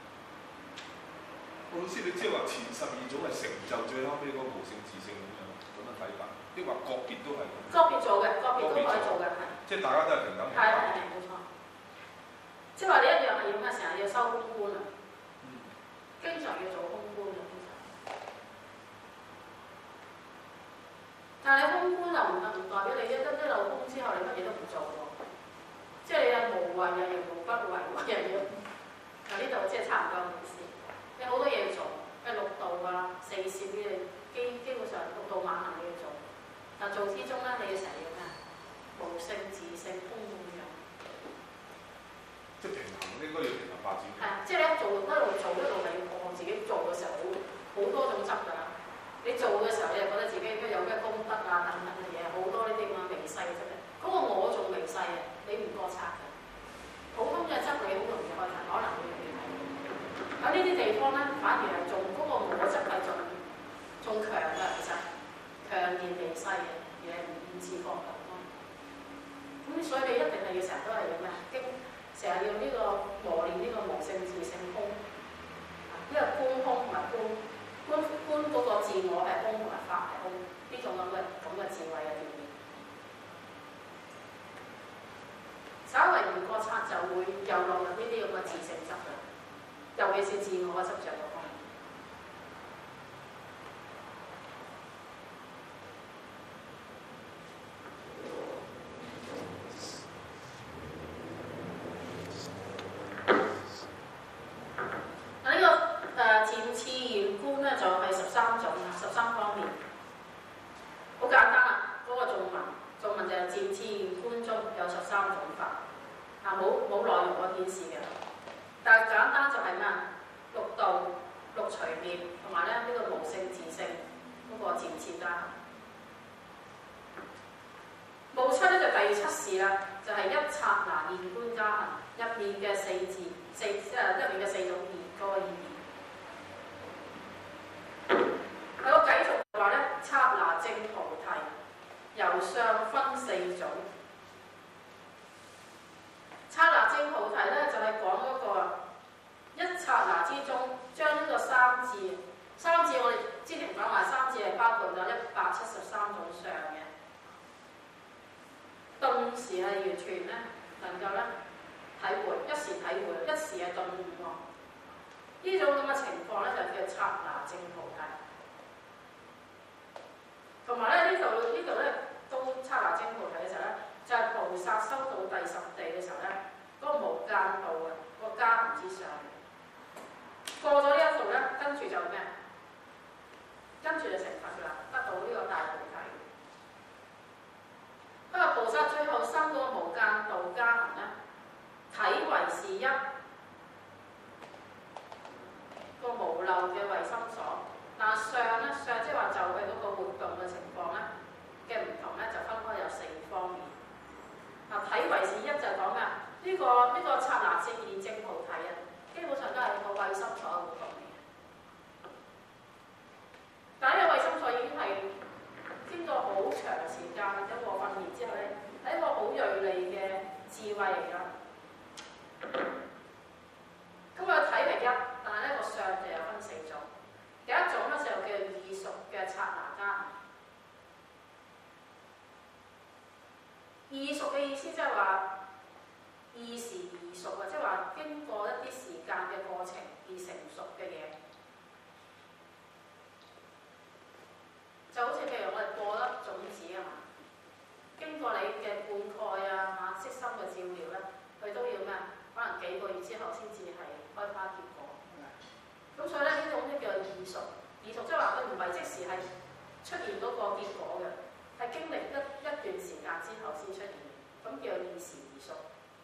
C: 老師，你即係話前十二種係成就最後尾嗰個無性自性咁樣咁樣睇法，抑或個別都係？
A: 個別做嘅，個別都可以做嘅，係。
C: 即係大家都係平等嘅。
A: 係係係，冇錯。即係話你一樣係要咩？成日要收空觀啊！嗯。經常要做空觀嘅，經常。但係你空觀又唔得，唔代表你一一一路空之後，你乜嘢都唔做喎。即係你係無為又亦無不為，又要嗱呢度即係差唔多嘅意思。你好多嘢要做，咩六道啊、四攝啲嘢，基基本上六道萬行你要做。但做之中咧，你要成日要咩？無性自性空咁樣。
C: 即係平衡，應該要平衡發展。
A: 係啊，即係你一做一路做一路係要我自己做嘅時候，好好多種執㗎。你做嘅時候，你又覺得自己應該有咩功德啊等等嘅嘢，好多呢啲咁嘅微細嘅執嘅。嗰、那個我仲微細嘅， 你唔覺察嘅。普通嘅質你好容易開察，可能會容易睇。喺呢啲地方咧，反而係仲嗰個我質係仲仲強嘅，其實強健地勢嘅嘢唔唔似放舊咯。咁所以你一定係要成日都係要咩？經成日要呢個磨練呢個無性自性空，因為觀空同埋觀觀觀嗰個自我係空同埋法係空，呢種咁嘅咁嘅智慧嘅鍛鍊。稍為唔覺察就會又落入呢啲咁嘅自性執嘅，尤其是自我嘅執着嗰方面。嗱呢個誒漸次元觀咧就係十三種十三方面，好簡單啦。嗰、那個頌文頌文就係漸次元觀中有十三種法。啊，冇冇內容我顯示嘅，但係簡單就係咩啊？六道、六隨滅同埋咧呢、這個無性自性嗰、那個漸次加行。無七咧就第七事啦，就係、是、一剎那現觀加行入面嘅四字四即係入面嘅四種義嗰個意義。喺個偈頌話咧，剎那證菩提，由相分四種。剎那證菩提咧，就係講嗰個一剎那之中，將呢個三字，三字我哋之前講話三字係包括咗一百七十三種相嘅，頓時係完全咧能夠咧體會，一時體會，一時係頓悟喎。呢種咁嘅情況咧就叫剎那證菩提。同埋咧呢度呢度咧都剎那證菩提嘅時候咧。就係菩薩修到第十地嘅時候咧，嗰、那個無間道啊，那個加行之上，過咗呢一度咧，跟住就咩？跟住就成佛㗎啦，得到呢個大菩提。不過菩薩最後生嗰個無間道加行咧，體為是一個無漏嘅唯心所，但相咧相即係話就係嗰個活動嘅情況咧嘅唔同咧，就分開有四方面。嗱，體為是一就講咩啊？呢、這個呢、這個剎那證現證菩提啊，基本上都係個慧心所嘅活動嚟嘅。但係呢個慧心所已經係經過好長時間一個訓練之後咧，係一個好鋭利嘅智慧嚟㗎。咁佢體係一，但係呢個相就有分四種。有一種咧就叫異熟嘅剎那加行。異熟嘅意思即係話異時異熟啊，即係話經過一啲時間嘅過程而成熟嘅嘢，就好似譬如我哋播粒種子啊嘛，經過你嘅灌溉啊、悉心嘅照料咧，佢都要咩？可能幾個月之後先至係開花結果。咁所以咧呢種咧叫做異熟，異熟即係話佢唔係即時係出現嗰個結果嘅。係經歷一一段時間之後先出現，咁叫做異時異熟。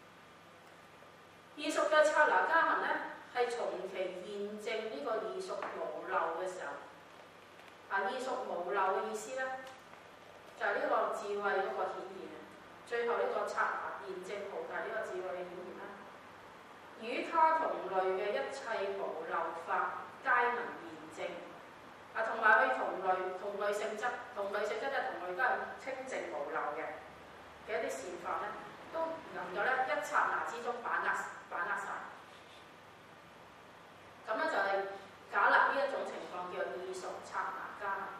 A: 異熟嘅剎那加行咧，係從其現證呢個異熟無漏嘅時候。啊，異熟無漏嘅意思咧，就係、是、呢個智慧嗰個顯現啊。最後呢個剎那現證菩提呢個智慧嘅顯現咧，與他同類嘅一切無漏法，皆能現證。啊，同埋佢同類同類性質，同類性質即係同類都係清淨無漏嘅嘅一啲善法咧，都能夠咧一剎那之中把握把握晒。咁咧就係假立呢一種情況叫做異熟剎那加行。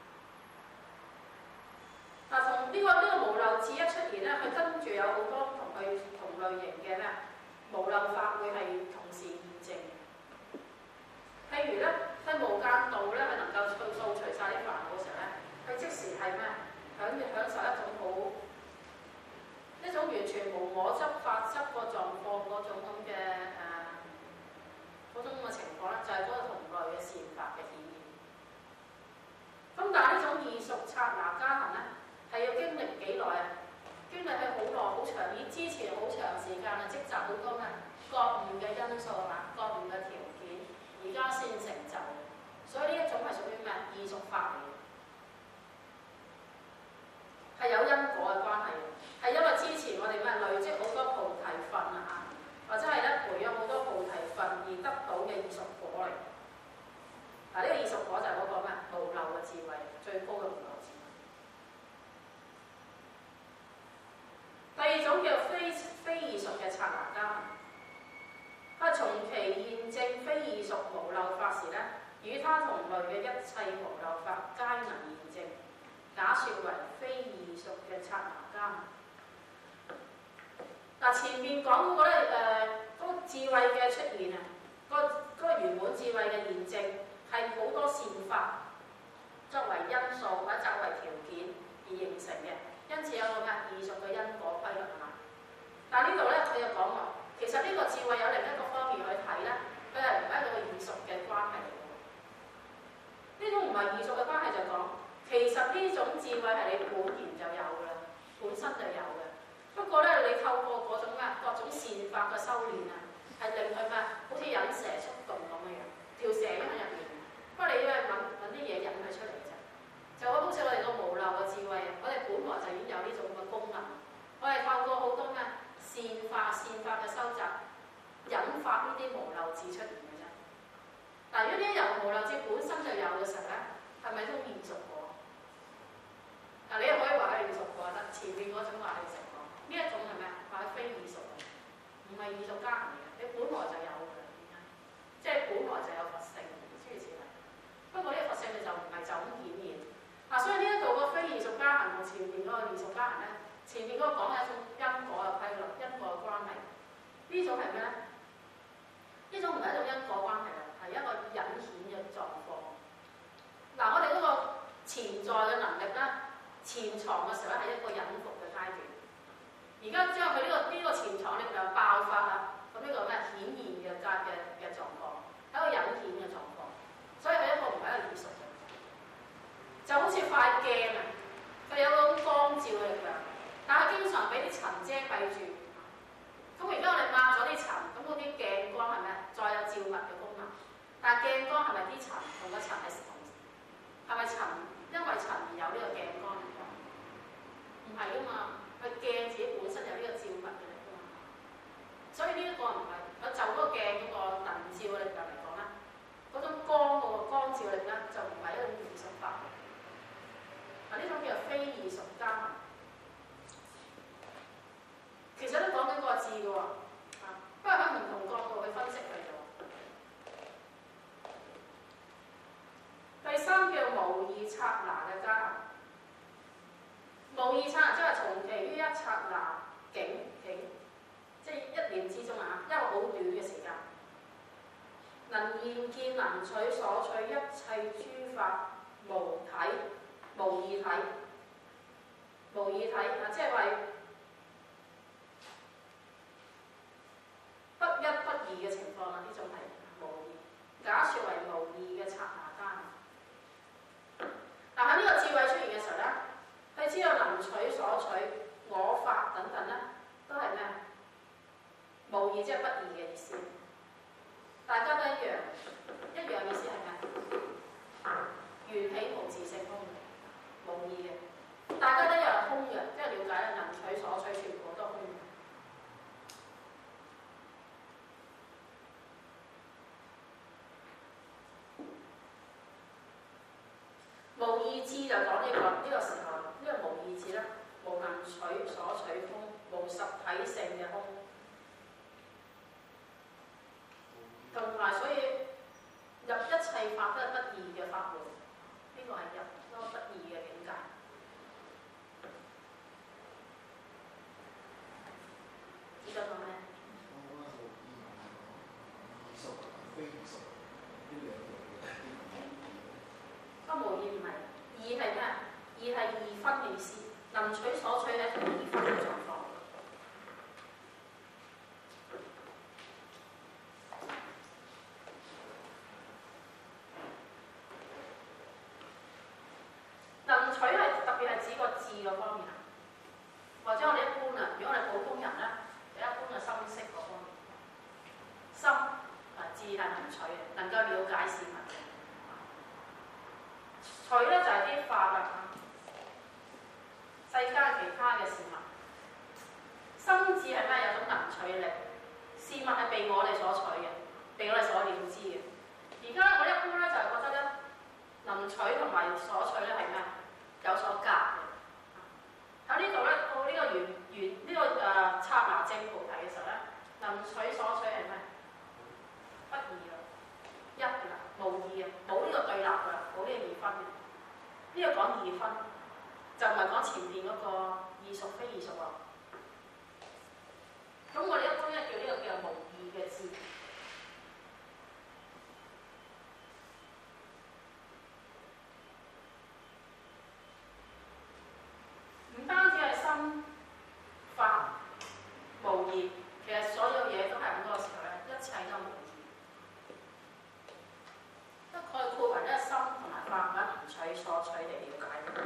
A: 嗱，同呢、這個呢、這個無漏智一出現咧，佢跟住有好多同佢同類型嘅咩無漏法會係同時現證。譬如咧，喺無間道咧，佢能夠去掃除晒啲煩惱嘅時候咧，佢即時係咩？享享受一種好一種完全無我執法執個狀況嗰種咁嘅誒嗰種咁嘅情況咧，就係、是、嗰個同類嘅善法嘅顯現。咁但係呢種異熟剎那加行咧，係要經歷幾耐啊？經歷係好耐好長，以之前好長時間啊，積集好多嘅覺悟嘅因素啊，覺悟嘅條件。而家先成就，所以呢一種係屬於咩？異熟法嚟嘅，係有因果嘅關係嘅，係因為之前我哋咩累積前面講嗰個咧誒嗰個智慧嘅出現啊，嗰、嗰個嗰個圓滿智慧嘅驗證係好多善法作為因素或者作為條件而形成嘅，因此有個咩異熟嘅因果規律係嘛？但係呢度咧佢又講話，其實呢個智慧有另一個方面去睇咧，佢係唔係一個異熟嘅關係嚟嘅。呢種唔係異熟嘅關係就講，其實呢種智慧係你本然就有嘅啦，本身就有嘅。不過咧，你透過嗰種咩各種善法嘅修練啊，係令佢咩好似引蛇出洞咁嘅樣，條蛇喺入面。不過你咧揾揾啲嘢引佢出嚟啫。就好似我哋個無漏嘅智慧啊，我哋本來就已經有呢種嘅功能。我哋透過好多咩善法、善法嘅收集，引發呢啲無漏智出現嘅啫。但如果呢啲由無漏智本身就有嘅時候咧，係咪都異熟過？嗱，你又可以話係異熟過得，前面嗰種話係異熟過。呢一種係咩啊？話係非異熟，唔係異熟加行嚟嘅，你本來就有嘅，點解？即係本來就有佛性，諸如此類。不過呢個佛性就唔係就咁顯現。嗱、啊，所以呢一度個非異熟加行同前面嗰個異熟加行咧，前面嗰個講係一種因果嘅規律、因果嘅關係。呢種係咩咧？呢種唔係一種因果關係啊，係一個隱顯嘅狀況。嗱、啊，我哋嗰個潛在嘅能力咧，潛藏嘅時候咧係一個隱伏嘅階段。而家將佢呢個呢、這個潛藏力量爆發啦，咁呢個咩顯現嘅階嘅嘅狀況，係一個隱顯嘅狀況，所以係一個唔係一個異熟嘅，就好似塊鏡啊，佢有嗰種光照嘅力量，但係經常俾啲塵遮蔽住。咁而家我哋抹咗啲塵，咁嗰啲鏡光係咩？再有照物嘅功能，但係鏡光係咪啲塵同個塵係同？係咪塵因為塵而有呢個鏡光嚟㗎？唔係㗎嘛。佢鏡自己本身有呢個照物嘅力㗎嘛，所以呢一個唔係，我就嗰個鏡嗰個能照嘅力量嚟講咧，嗰種光嗰個光照力咧就唔係一種異熟法。嗱，呢種叫做非異熟加行，其實都講緊個字㗎喎，啊，不過喺唔同角度去分析佢啫。第三叫無二剎那嘅加行。無二剎那即係從其於一剎那境境，即係一念之中啊，一個好短嘅時間，能現見能取所取一切諸法無體無二體無二體啊，即係話不一不二嘅情況啦，呢種係無二，假設為無二嘅剎那間。但喺呢個智慧出現嘅時候咧，佢知道能取所取、我法等等咧，都係咩？無二即係不二嘅意思。大家都一樣，一樣意思係咩？緣起無自性空，無二嘅。大家都一樣空嘅，即係了解咧，能取所取全部都空嘅。無二智就講呢個呢個時候，呢個無二智咧，無能取所取空，無實體性嘅空，同埋所以入一切法都係不二嘅法門，呢個係入嗰個不二嘅境界。知道講咩？
D: 我覺得無異熟同非異熟呢兩樣嘢。
A: 個無二唔係，二係咩？二係二分嘅意思，能取所取係一種二分嘅狀況。能取係特別係指個智嗰方面啊，或者我哋一般啊，如果我哋普通人咧，就一般嘅心識嗰方面，心啊智係能取嘅，能夠了解事物嘅。取咧就係啲法啦，世間其他嘅事物。心智係咩？有種能取力，事物係被我哋所取嘅，被我哋所了知嘅。而家我一般咧就係覺得咧，能取同埋所取咧係咩？有所隔嘅。喺呢度咧，到呢個圓圓呢個誒剎那證菩提嘅時候咧，能取所取係咩？不二啦，一啦，無二啊，冇呢個對立㗎，冇呢個二分嘅。呢個講二分，就唔係講前邊嗰個異熟非異熟喎。 咁我哋一般咧叫呢個叫無義嘅智。唔單止係心法無義，其實所有嘢都係咁多時候咧，一切都無義。一概括為咧心同埋法咧，唔取所取嚟了解。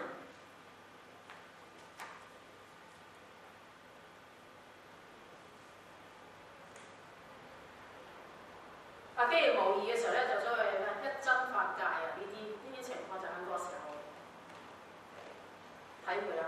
A: 啊，既然無義嘅時候咧，就所謂咩一真法界啊，呢啲呢啲情況就喺嗰個時候體會啦。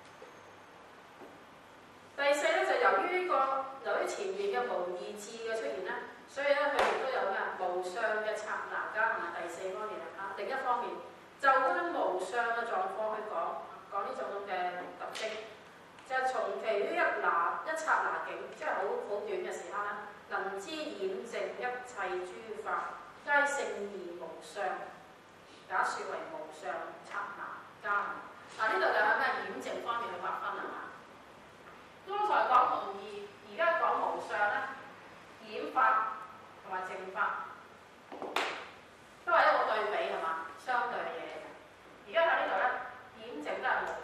A: 第四咧就由於呢、這個由於前面嘅無義智嘅出現咧，所以咧佢亦都有咩無相嘅剎那間同埋第四方面啊。另一方面就跟無相嘅狀況去講講呢種咁嘅特徵，就係、是、從其於一那一剎那境，即係好好短嘅時間啦。能知染淨一切諸法，皆聖義無相，假説為無相剎那間。嗱，呢度就喺咩染淨方面去劃分啦嘛。剛才講無義，而家講無相咧，染法同埋淨法都係一個對比係嘛，相對嘅嘢。而家喺呢度咧，染淨都係無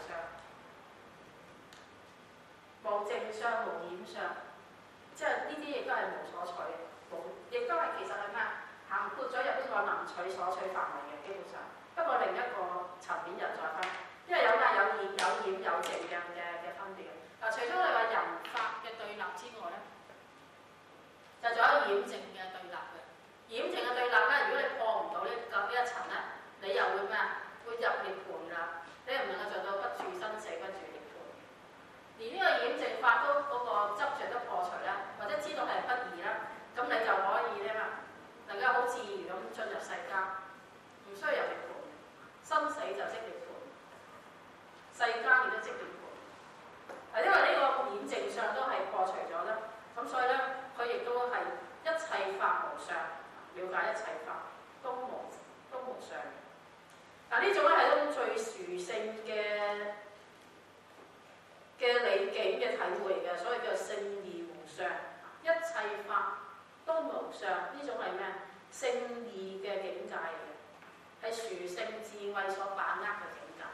A: 相，無淨相無染相。即係呢啲亦都係無所取嘅，無亦都係其實係咩？涵括咗入呢個能取所取範圍嘅基本上。不過另一個層面又再分，因為有咩有染有染有淨嘅嘅嘅分別。嗱，除咗我哋話人法嘅對立之外咧，就仲有染淨嘅對立嘅。染淨嘅對立咧，如果你破唔到呢個呢一層咧，你又會咩？會入涅槃啦，你又唔能夠做到不住生死不住涅槃。連呢個染淨法都嗰個執着都破除啦，或者知道係不義啦，咁你就可以咧嘛，能夠好自然咁進入世間，唔需要入涅槃，生死就即涅槃，世間亦都即涅槃。係因為呢個染淨相都係破除咗啦，咁所以咧佢亦都係一切法無相，了解一切法都無都無相。嗱，呢種咧係一種最殊勝嘅嘅理境嘅體會嘅，所以叫做聖義無相，一切法都無相。呢種係咩？聖義嘅境界嚟嘅，係殊勝智慧所把握嘅境界。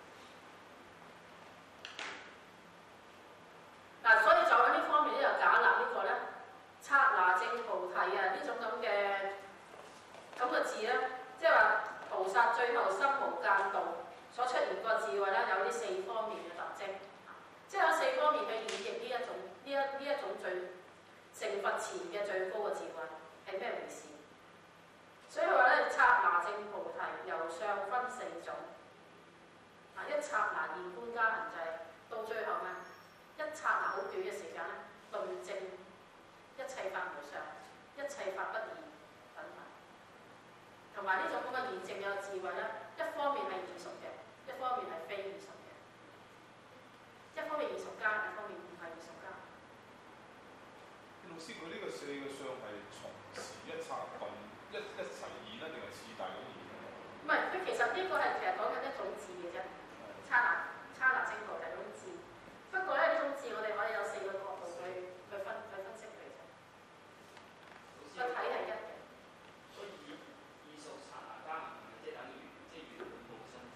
A: 嗱，所以就喺呢方面咧，又假立呢個咧，剎那證菩提啊，呢種咁嘅咁嘅字咧，即係話菩薩最後心無間道所出現個智慧咧，有呢四方面嘅特徵。即係有四方面去演繹呢一種呢一呢一種最成佛前嘅最高嘅智慧係咩回事？所以話咧，剎那證菩提由相分四種，啊一剎那現觀加行就係到最後咩？一剎那好短嘅時間咧，論證一切法無相，一切法不異等等，同埋呢種咁嘅現證有智慧咧，一方面係異熟嘅，一方面係非異熟嘅。一方面異熟家，一方面唔係異熟家。
C: 老師，佢呢個四個相係從時一剎頓一一齊現啦，定係次第咁現啊？
A: 唔係，佢其實呢個係其實講緊一種字嘅啫，剎那剎那證菩提係一種字。不過咧，呢種字我哋可以有四個角度去去分去分析佢啫。個體係一嘅。
E: 所以異熟剎那加行即係等於即係原本冇生淨。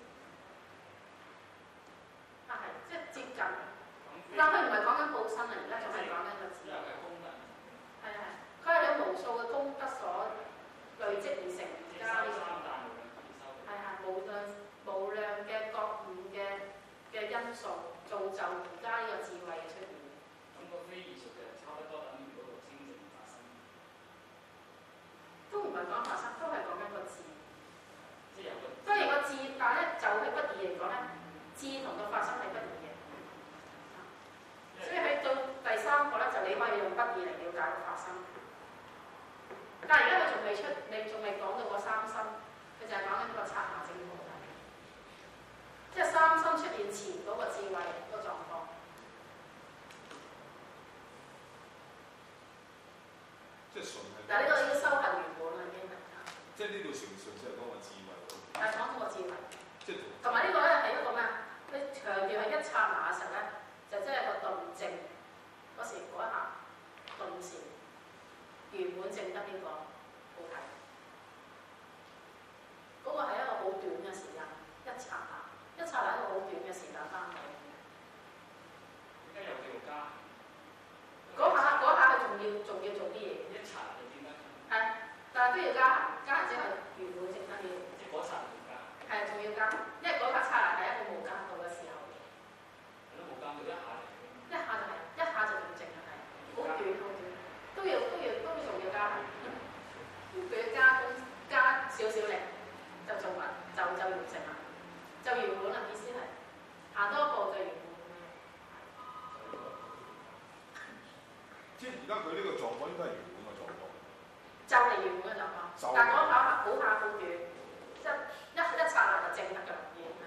A: 啊係，即係接近。但佢唔係講緊報身啊，而家仲係講緊個字。
E: 因為係功能。
A: 係啊係，佢係有無數嘅功德所累積而成而家呢個。係係，無量無量嘅覺悟嘅嘅因素，造就而家呢個智慧嘅出現。
E: 咁個非異熟嘅差不多等於嗰個清淨發生。
A: 都唔係講發生，都係講緊個字。
E: 即係有個。
A: 當然個字，但係咧就係不義嚟講咧，字同個發生係不義嘅。所以喺到第三個咧，就你可以用不義嚟了解個發生。但係而家佢仲未出，你仲未講到個三身，佢就係講緊個剎那證菩提，即係三身出現前嗰個智慧個狀況。
C: 即係純係。
A: 但係呢個已經修行完滿啦，已經係。
C: 即係呢度純粹即係講個智慧。
A: 係講到個智慧。
C: 即係
A: 同埋呢個咧係一個咩？佢強調係一剎那嘅時候咧，就即係個頓證嗰時嗰一下， 頓時原本證得呢個菩提。嗰、那個係一個好短嘅時間，一剎那，一剎那一個好短嘅時間翻去。
E: 而家又叫做加。
A: 嗰下嗰下佢仲要仲要做啲嘢。
E: 一剎那就點得？
A: 係，但係都要加，加之後原本證得呢個。
E: 即係嗰剎那仲加。係，
A: 仲要加，因為嗰下剎那係一個無間道嘅時候。
E: 係咯，無間道一下就係。
A: 一下就係、是，一下就唔證啊，係，好短好短，都要都要都仲要加，佢要加工加少少力就做完，就就完成啦，就圓滿啦，意思係行多一步就圓滿。
C: 即係而家佢呢個狀況應該係圓滿嘅狀況。
A: 就嚟圓滿嘅狀況，但係嗰下好下好短，即係一一剎那就證得㗎啦，已經係。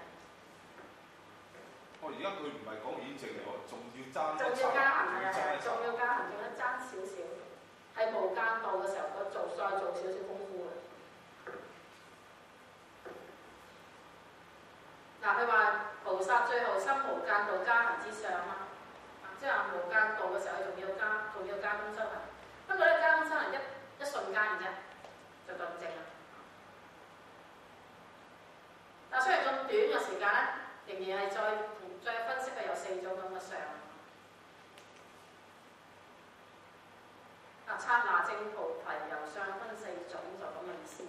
A: 哦，而家佢唔係講已經證嚟喎，仲要爭一剎，仲要加行係啊，仲要加行，仲要爭少少，係無間道嘅時候，佢做再做少少功夫嘅。嗱，佢話菩薩最後生無間道加行之上啊，即係話無間道嘅時候，佢仲要加，仲要加工修行。不過咧，加工修行一一瞬間嘅啫，就頓證啦。但雖然咁短嘅時間咧，仍然係再再分析佢有四種咁嘅相。嗱，剎那證菩提由相分四種，就咁嘅意思。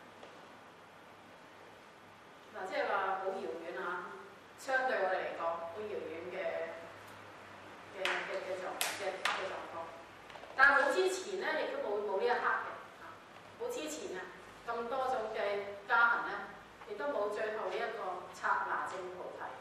A: 嗱，即係話好遙遠啊！相對我哋嚟講，好遙遠嘅嘅嘅嘅狀嘅嘅狀況。但係冇之前咧，亦都冇冇呢一刻嘅。冇之前啊，咁多種嘅加行咧，亦都冇最後呢一個剎那證菩提。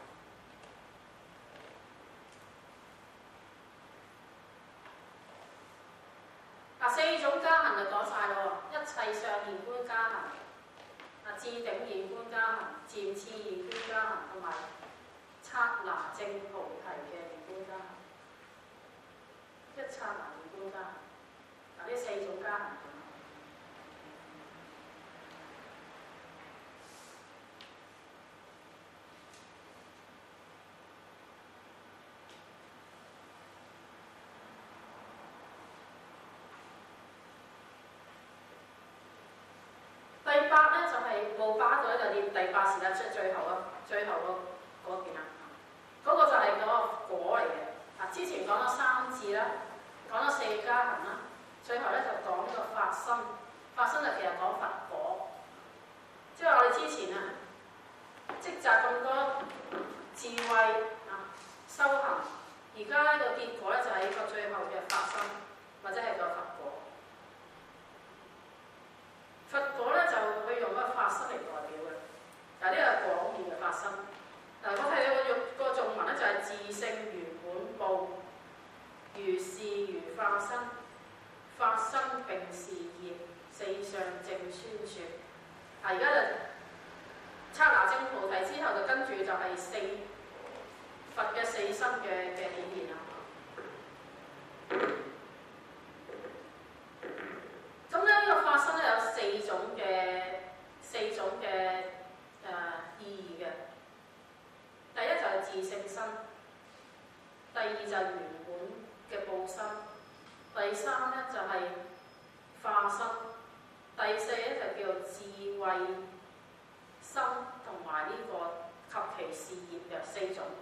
A: 嗱，四種加行就講晒咯喎，一切相現觀加行。啊！置頂現觀加行、漸次現觀加行同埋剎那證菩提嘅現觀加行，一剎那現觀加行。嗱，呢四種加行。第八咧就係無把度咧，就念第八時間出最後啊，最後嗰嗰件啊，嗰、那個就係嗰個果嚟嘅。啊，之前講咗三次啦，講咗四加行啦，最後咧就講呢個法身。法身就其實講佛果，即係我哋之前啊積集咁多智慧啊修行，而家呢個結果咧就係呢個最後嘅法身，或者係個佛果。佛果咧就會用嗰個法身嚟代表嘅，嗱呢個係廣義嘅法身。嗱，我睇到個用個頌文咧就係自性圓滿報，如是如法身，法身並事業，四相正宣説。嗱，而家就剎那證菩提之後，就跟住就係四佛嘅四身嘅嘅顯現啦。咁咧呢個法身咧有四種嘅四種嘅誒、呃、意義嘅。第一就係自性身，第二就係圓滿嘅報身，第三咧就係化身，第四咧就叫做智慧身同埋呢個及其事業嘅四種。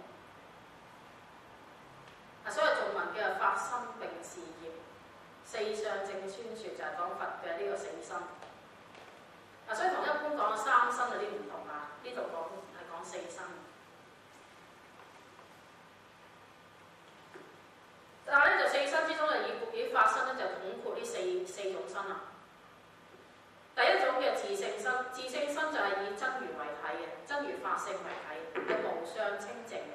A: 啊，所以頌文叫做法身並事業。四相正宣説就係講佛嘅呢個四身，啊，所以同一般講嘅三身有啲唔同啊。呢度講係講四身，但係咧就四身之中就以以法身咧就統括呢四四種身啦。第一種嘅自性身，自性身就係以真如為體嘅，真如法性為體，係無相清淨嘅。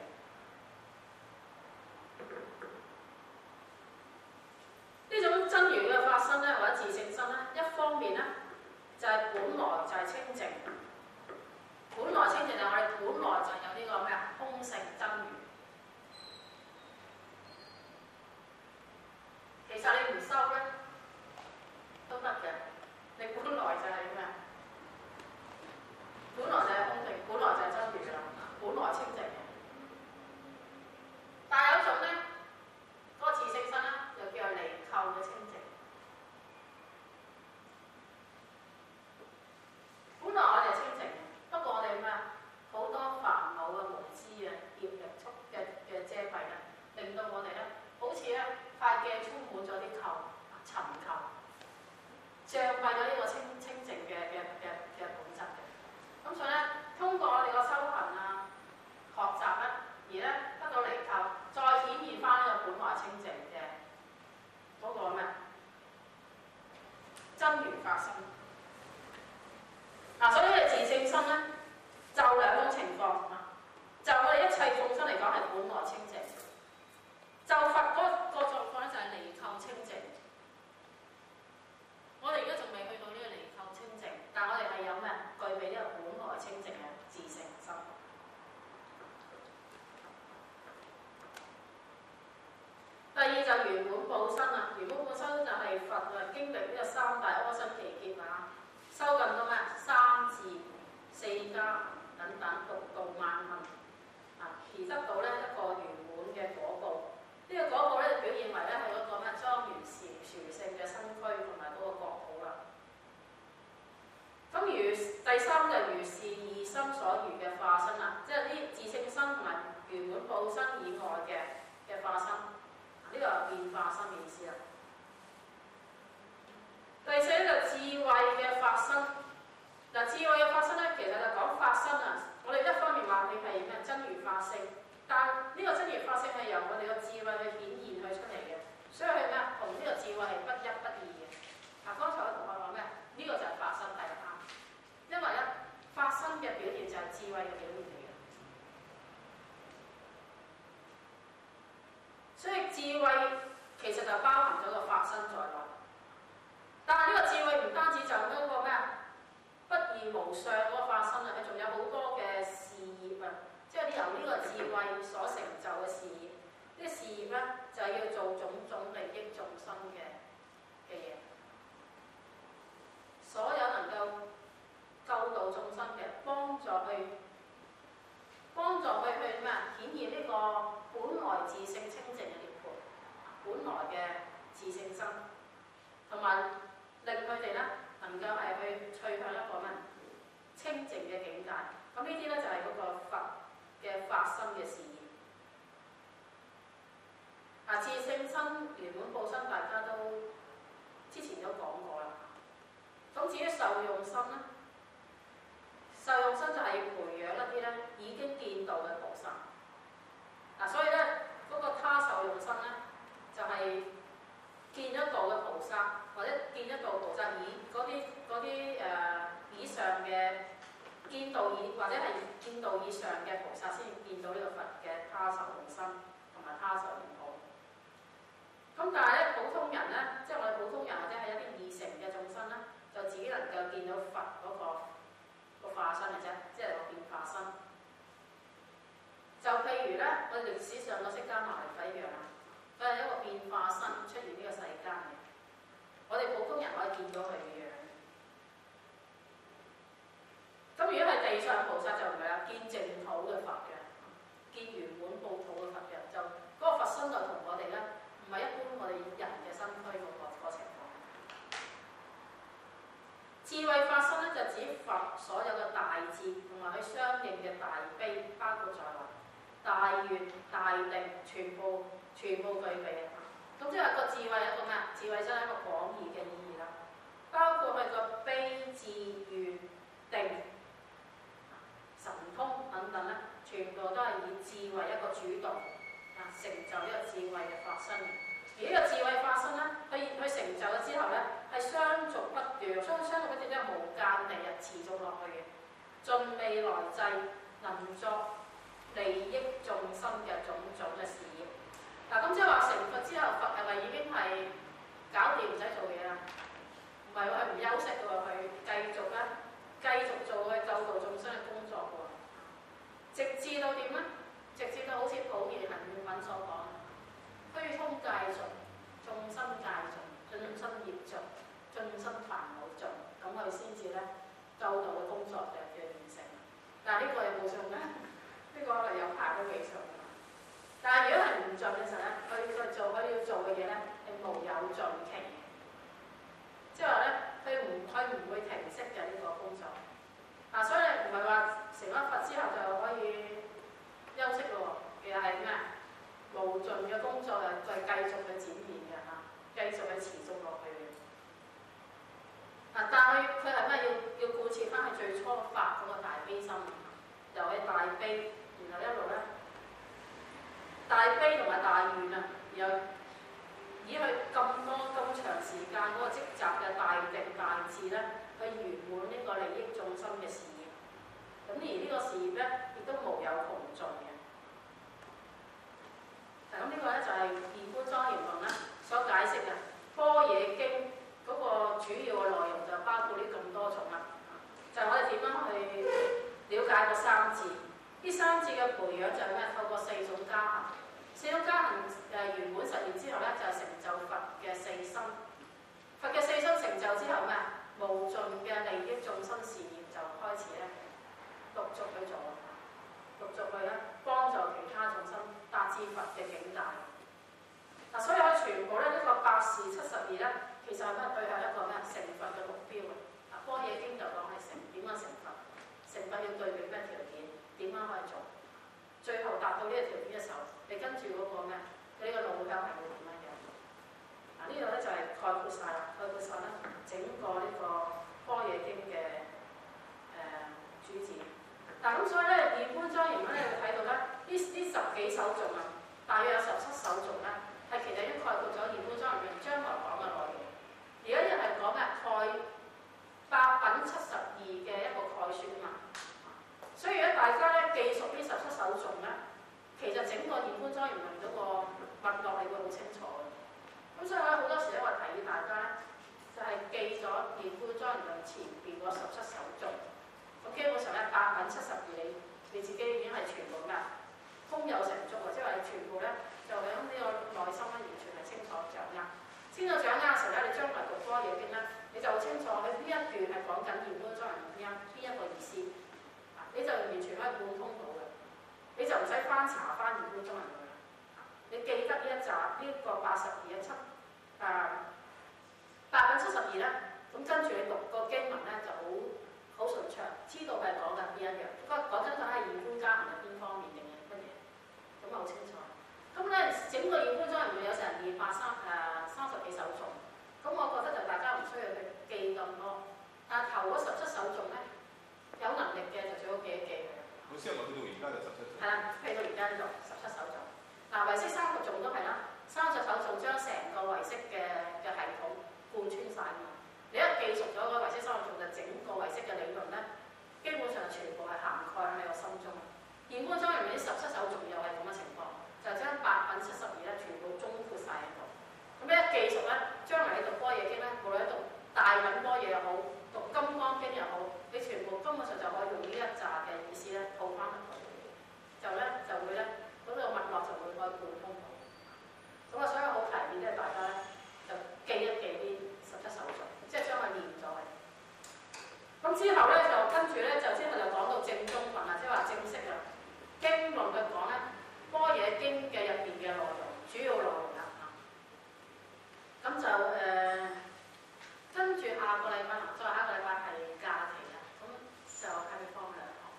A: 呢種真如嘅法身咧，或者自性身咧，一方面咧就係、是、本來就係清淨，本來清淨就係我哋本來就有呢個咩啊空性真如。其實你唔修咧都得嘅，你本來就係咩啊？本來就係空性，本來就係真如啦，本來清淨嘅。 報身啊，圓滿報身就係佛啊經歷呢個三大阿僧祇劫啊，修近到咩三智、四加等等六度萬行啊，而得到咧一個圓滿嘅果報。呢、這個果報咧就表現為咧係嗰個咩莊嚴殊殊勝嘅身軀同埋嗰個國土啦。咁如第三就如是二心所緣嘅化身啦，即係啲自性身同埋圓滿報身以外嘅嘅化身，呢、這個係變化身嘅意思啦。第四就智慧嘅化身。嗱，智慧嘅化身咧，其實就講化身啊。我哋一方面話你係咩真如化性，但呢個真如化性係由我哋個智慧去顯現佢出嚟嘅，所以係咩同呢個智慧係不一不二嘅。嗱，剛才我同學話咩？呢、這個就係化身係啱，因為咧化身嘅表現就係智慧嘅表現嚟嘅，所以智慧其實就包含咗個化身在內。但係呢個智慧唔單止就嗰個咩啊？不二無相嗰個化身啊，佢仲有好多嘅事業啊，即係啲由呢個智慧所成就嘅事業。呢啲事業咧就係要做種種利益眾生嘅嘅嘢，所有能夠救度眾生嘅，幫助去幫助佢去咩啊？顯現呢個本來自性清淨嘅涅槃，本來嘅自性身，同埋令佢哋咧能夠係去趨向一個咩清淨嘅境界。咁呢啲咧就係嗰個佛嘅化身嘅事業。啊，自性身圓滿報身，大家都之前都講過啦。咁至於受用身咧，受用身就係要培養一啲咧已經見道嘅菩薩。嗱、啊，所以咧嗰、那個他受用身咧就係、是、見咗道嘅菩薩，或者見咗道菩薩以嗰啲嗰啲誒以上嘅見道以或者係見道以上嘅菩薩先見到呢個佛嘅他受用身同埋他受用報。咁但係咧普通人咧，即係我哋普通人或者係一啲已成嘅眾生咧，就自己能夠見到佛嗰、那個、那個化身嘅啫，即係個變化身。就譬如咧，我哋歷史上個釋迦牟尼佛一樣啦，佢係一個變化身出現呢個世間嘅。我哋普通人可以見到佢嘅樣。咁如果係地上菩薩就唔係啦，見淨土嘅佛嘅，見圓滿報土嘅佛嘅，就嗰、那個佛身就同我哋咧。唔係一般我哋人嘅身軀嗰個個情況。智慧化身咧就指佛所有嘅大智同埋佢相應嘅大悲，包括在內，大願、大定，全部全部具備嘅。咁即係個智慧係一個咩？智慧真係一個廣義嘅意義啦，包括佢個悲、智、願、定、神通等等咧，全部都係以智慧一個主動。成就呢個智慧嘅化身，而呢個智慧化身咧，佢佢成就咗之後咧，係相續不斷，相相續不斷即係無間地日持續落去嘅，盡未來際能作利益眾生嘅種種嘅事業。嗱、啊，咁即係話成佛之後，佛係咪已經係搞掂唔使做嘢啦？唔係喎，佢唔休息嘅喎，佢繼續咧，繼續做佢救度眾生嘅工作喎，直至到點咧？直至到好似普賢行願品所講，虛空界盡，眾生界盡，盡身業盡，盡身煩惱盡，咁佢先至咧救度嘅工作就嘅完成。但係呢個有冇盡咧？呢、這個係有排都未盡。但係如果係唔盡嘅時候咧，佢佢做佢要做嘅嘢咧係無有盡期，即係話咧佢唔佢唔會停息嘅呢、這個工作。嗱、啊，所以唔係話成咗佛之後就可以休息咯，其實係咩？無盡嘅工作係係繼續去展現嘅嚇，繼續去持續落去嘅。啊，但係佢係咩？要要貫徹翻佢最初發嗰個大悲心，由係大悲，然後一路咧大悲同埋大願啊，然後以佢咁多咁長時間嗰個積集嘅大定大智咧，去圓滿呢個利益眾生嘅事業。咁而呢個事業咧，亦都無有窮盡嘅。嗱，咁呢個咧就係《現觀莊嚴論》咧所解釋嘅《般若經》嗰個主要嘅內容就包括呢咁多種啦。就係、是、我哋點樣去了解個三智？呢三智嘅培養就係咩？透過四種加行， 四種加行誒圓滿實現之後咧，就係、成就佛嘅四身。佛嘅四身成就之後咩？無盡嘅利益眾生事業就開始咧，陸續去做，陸續去咧幫助其他眾生達至佛嘅境界。嗱，所以我全部咧呢、這個八事七十二咧，其實係咩？佢係一個咩？成佛嘅目標嘅。啊，般若經就講係成點樣成佛，成佛要對比咩條件，點樣可以做，最後達到呢個條件嘅時候，你跟住嗰個咩？你個路向係會點樣嘅？嗱，呢度咧就係概括晒啦，概括晒咧整個呢個般若經嘅誒、呃、主旨。嗱，咁所以咧二觀莊嚴咧，你會睇到咧呢呢十幾首頌啊，大約有十七首頌咧，係其實已經概括咗二觀莊嚴嘅將來講嘅內容。而家又係講嘅概八品七十二嘅一個概説啊嘛。所以咧大家咧記熟呢十七首頌咧，其實整個二觀莊嚴論嗰個脈絡你會好清楚嘅。咁所以咧好多時咧我提議大家咧，就係、是、記咗二觀莊嚴論前邊嗰十七首頌。咁基本上咧八品七十二你你自己已經係全部㗎，胸有成竹啊！即係話你全部咧就喺呢個內心咧完全係清楚掌握。清楚掌握嘅時候咧，你將來讀般若經咧，你就好清楚喺呢一段係講緊二觀莊嚴論邊一邊一個意思，你就完全可以貫通到嘅，你就唔使翻查翻二觀莊嚴論啦。你記得呢一集呢、這個八十二嘅七誒八品七十二咧，咁跟住你讀個經文咧就好好順暢，知道係講緊邊一樣。不過講緊佢係二觀加行係邊方面定係乜嘢，咁啊好清楚。咁咧整個二觀莊嚴論有成二百三誒三十幾首頌，咁我覺得就大家唔需要去記咁多，但係頭嗰十七首頌咧，有能力嘅就最好記一記佢。
C: 老師，我去到而家就十七頌。係
A: 啦，譬如到而家呢度十七首頌，嗱唯識三個頌都係啦，三十首頌將成個唯識嘅嘅系統貫穿晒嘛。你一記熟咗個唯識三個頌，就整個唯識嘅理論咧，基本上全部係涵蓋喺你個心中。二觀莊嚴論呢十七首頌又係咁嘅情況。就將八品七十二咧全部總括晒喺度，咁一記熟咧，將來你讀般若經咧，無論喺讀大品般若又好，讀金剛經又好，你全部根本上就可以用呢一紮嘅意思咧套翻入去，就咧就會咧嗰、那個脈絡就會可以貫通到。咁啊，所以好提議咧，大家咧就記一記啲十七首頌，即係將佢念咗去。咁之後咧就跟住咧就之後就講到正宗品啊，即係話正式啊經論嘅講咧。般若經嘅入邊嘅內容，主要內容啦嚇。咁就誒、呃，跟住下個禮拜，再下個禮拜係假期啦，咁就係放兩堂。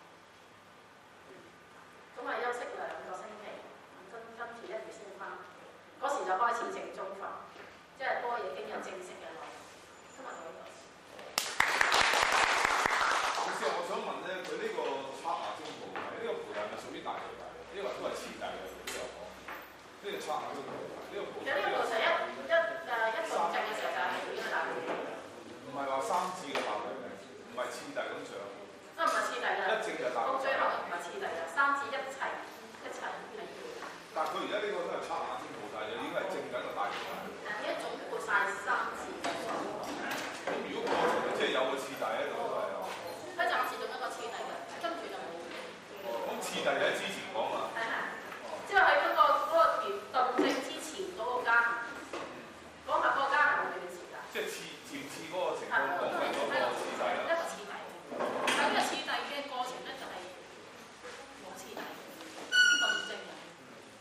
A: 咁啊休息兩個星期，跟跟住一月先翻，嗰時就開始正宗課，即係般若經有正式嘅內容。今日到呢度。
C: 老師，我想問咧，佢呢個剎那中菩提，呢、這個菩提係咪屬於大菩提？呢個都係次第嘅，都有講。呢個剎那中菩提，呢個菩提。其實呢個菩提一一誒一動靜嘅時候就係屬於大菩提。唔係話三次嘅大菩提，唔係次第咁上。都唔係次第㗎。一靜就大菩提。到最後都唔係次第㗎，三次一齊一齊係。但係佢而家呢個都係剎那中菩提，就已經係證緊個大菩提。誒，一總括晒三次。咁如果過程即係有個次第喺度都係啊。佢暫時仲一個次第嘅，跟住就冇。咁次第喺之前講啊。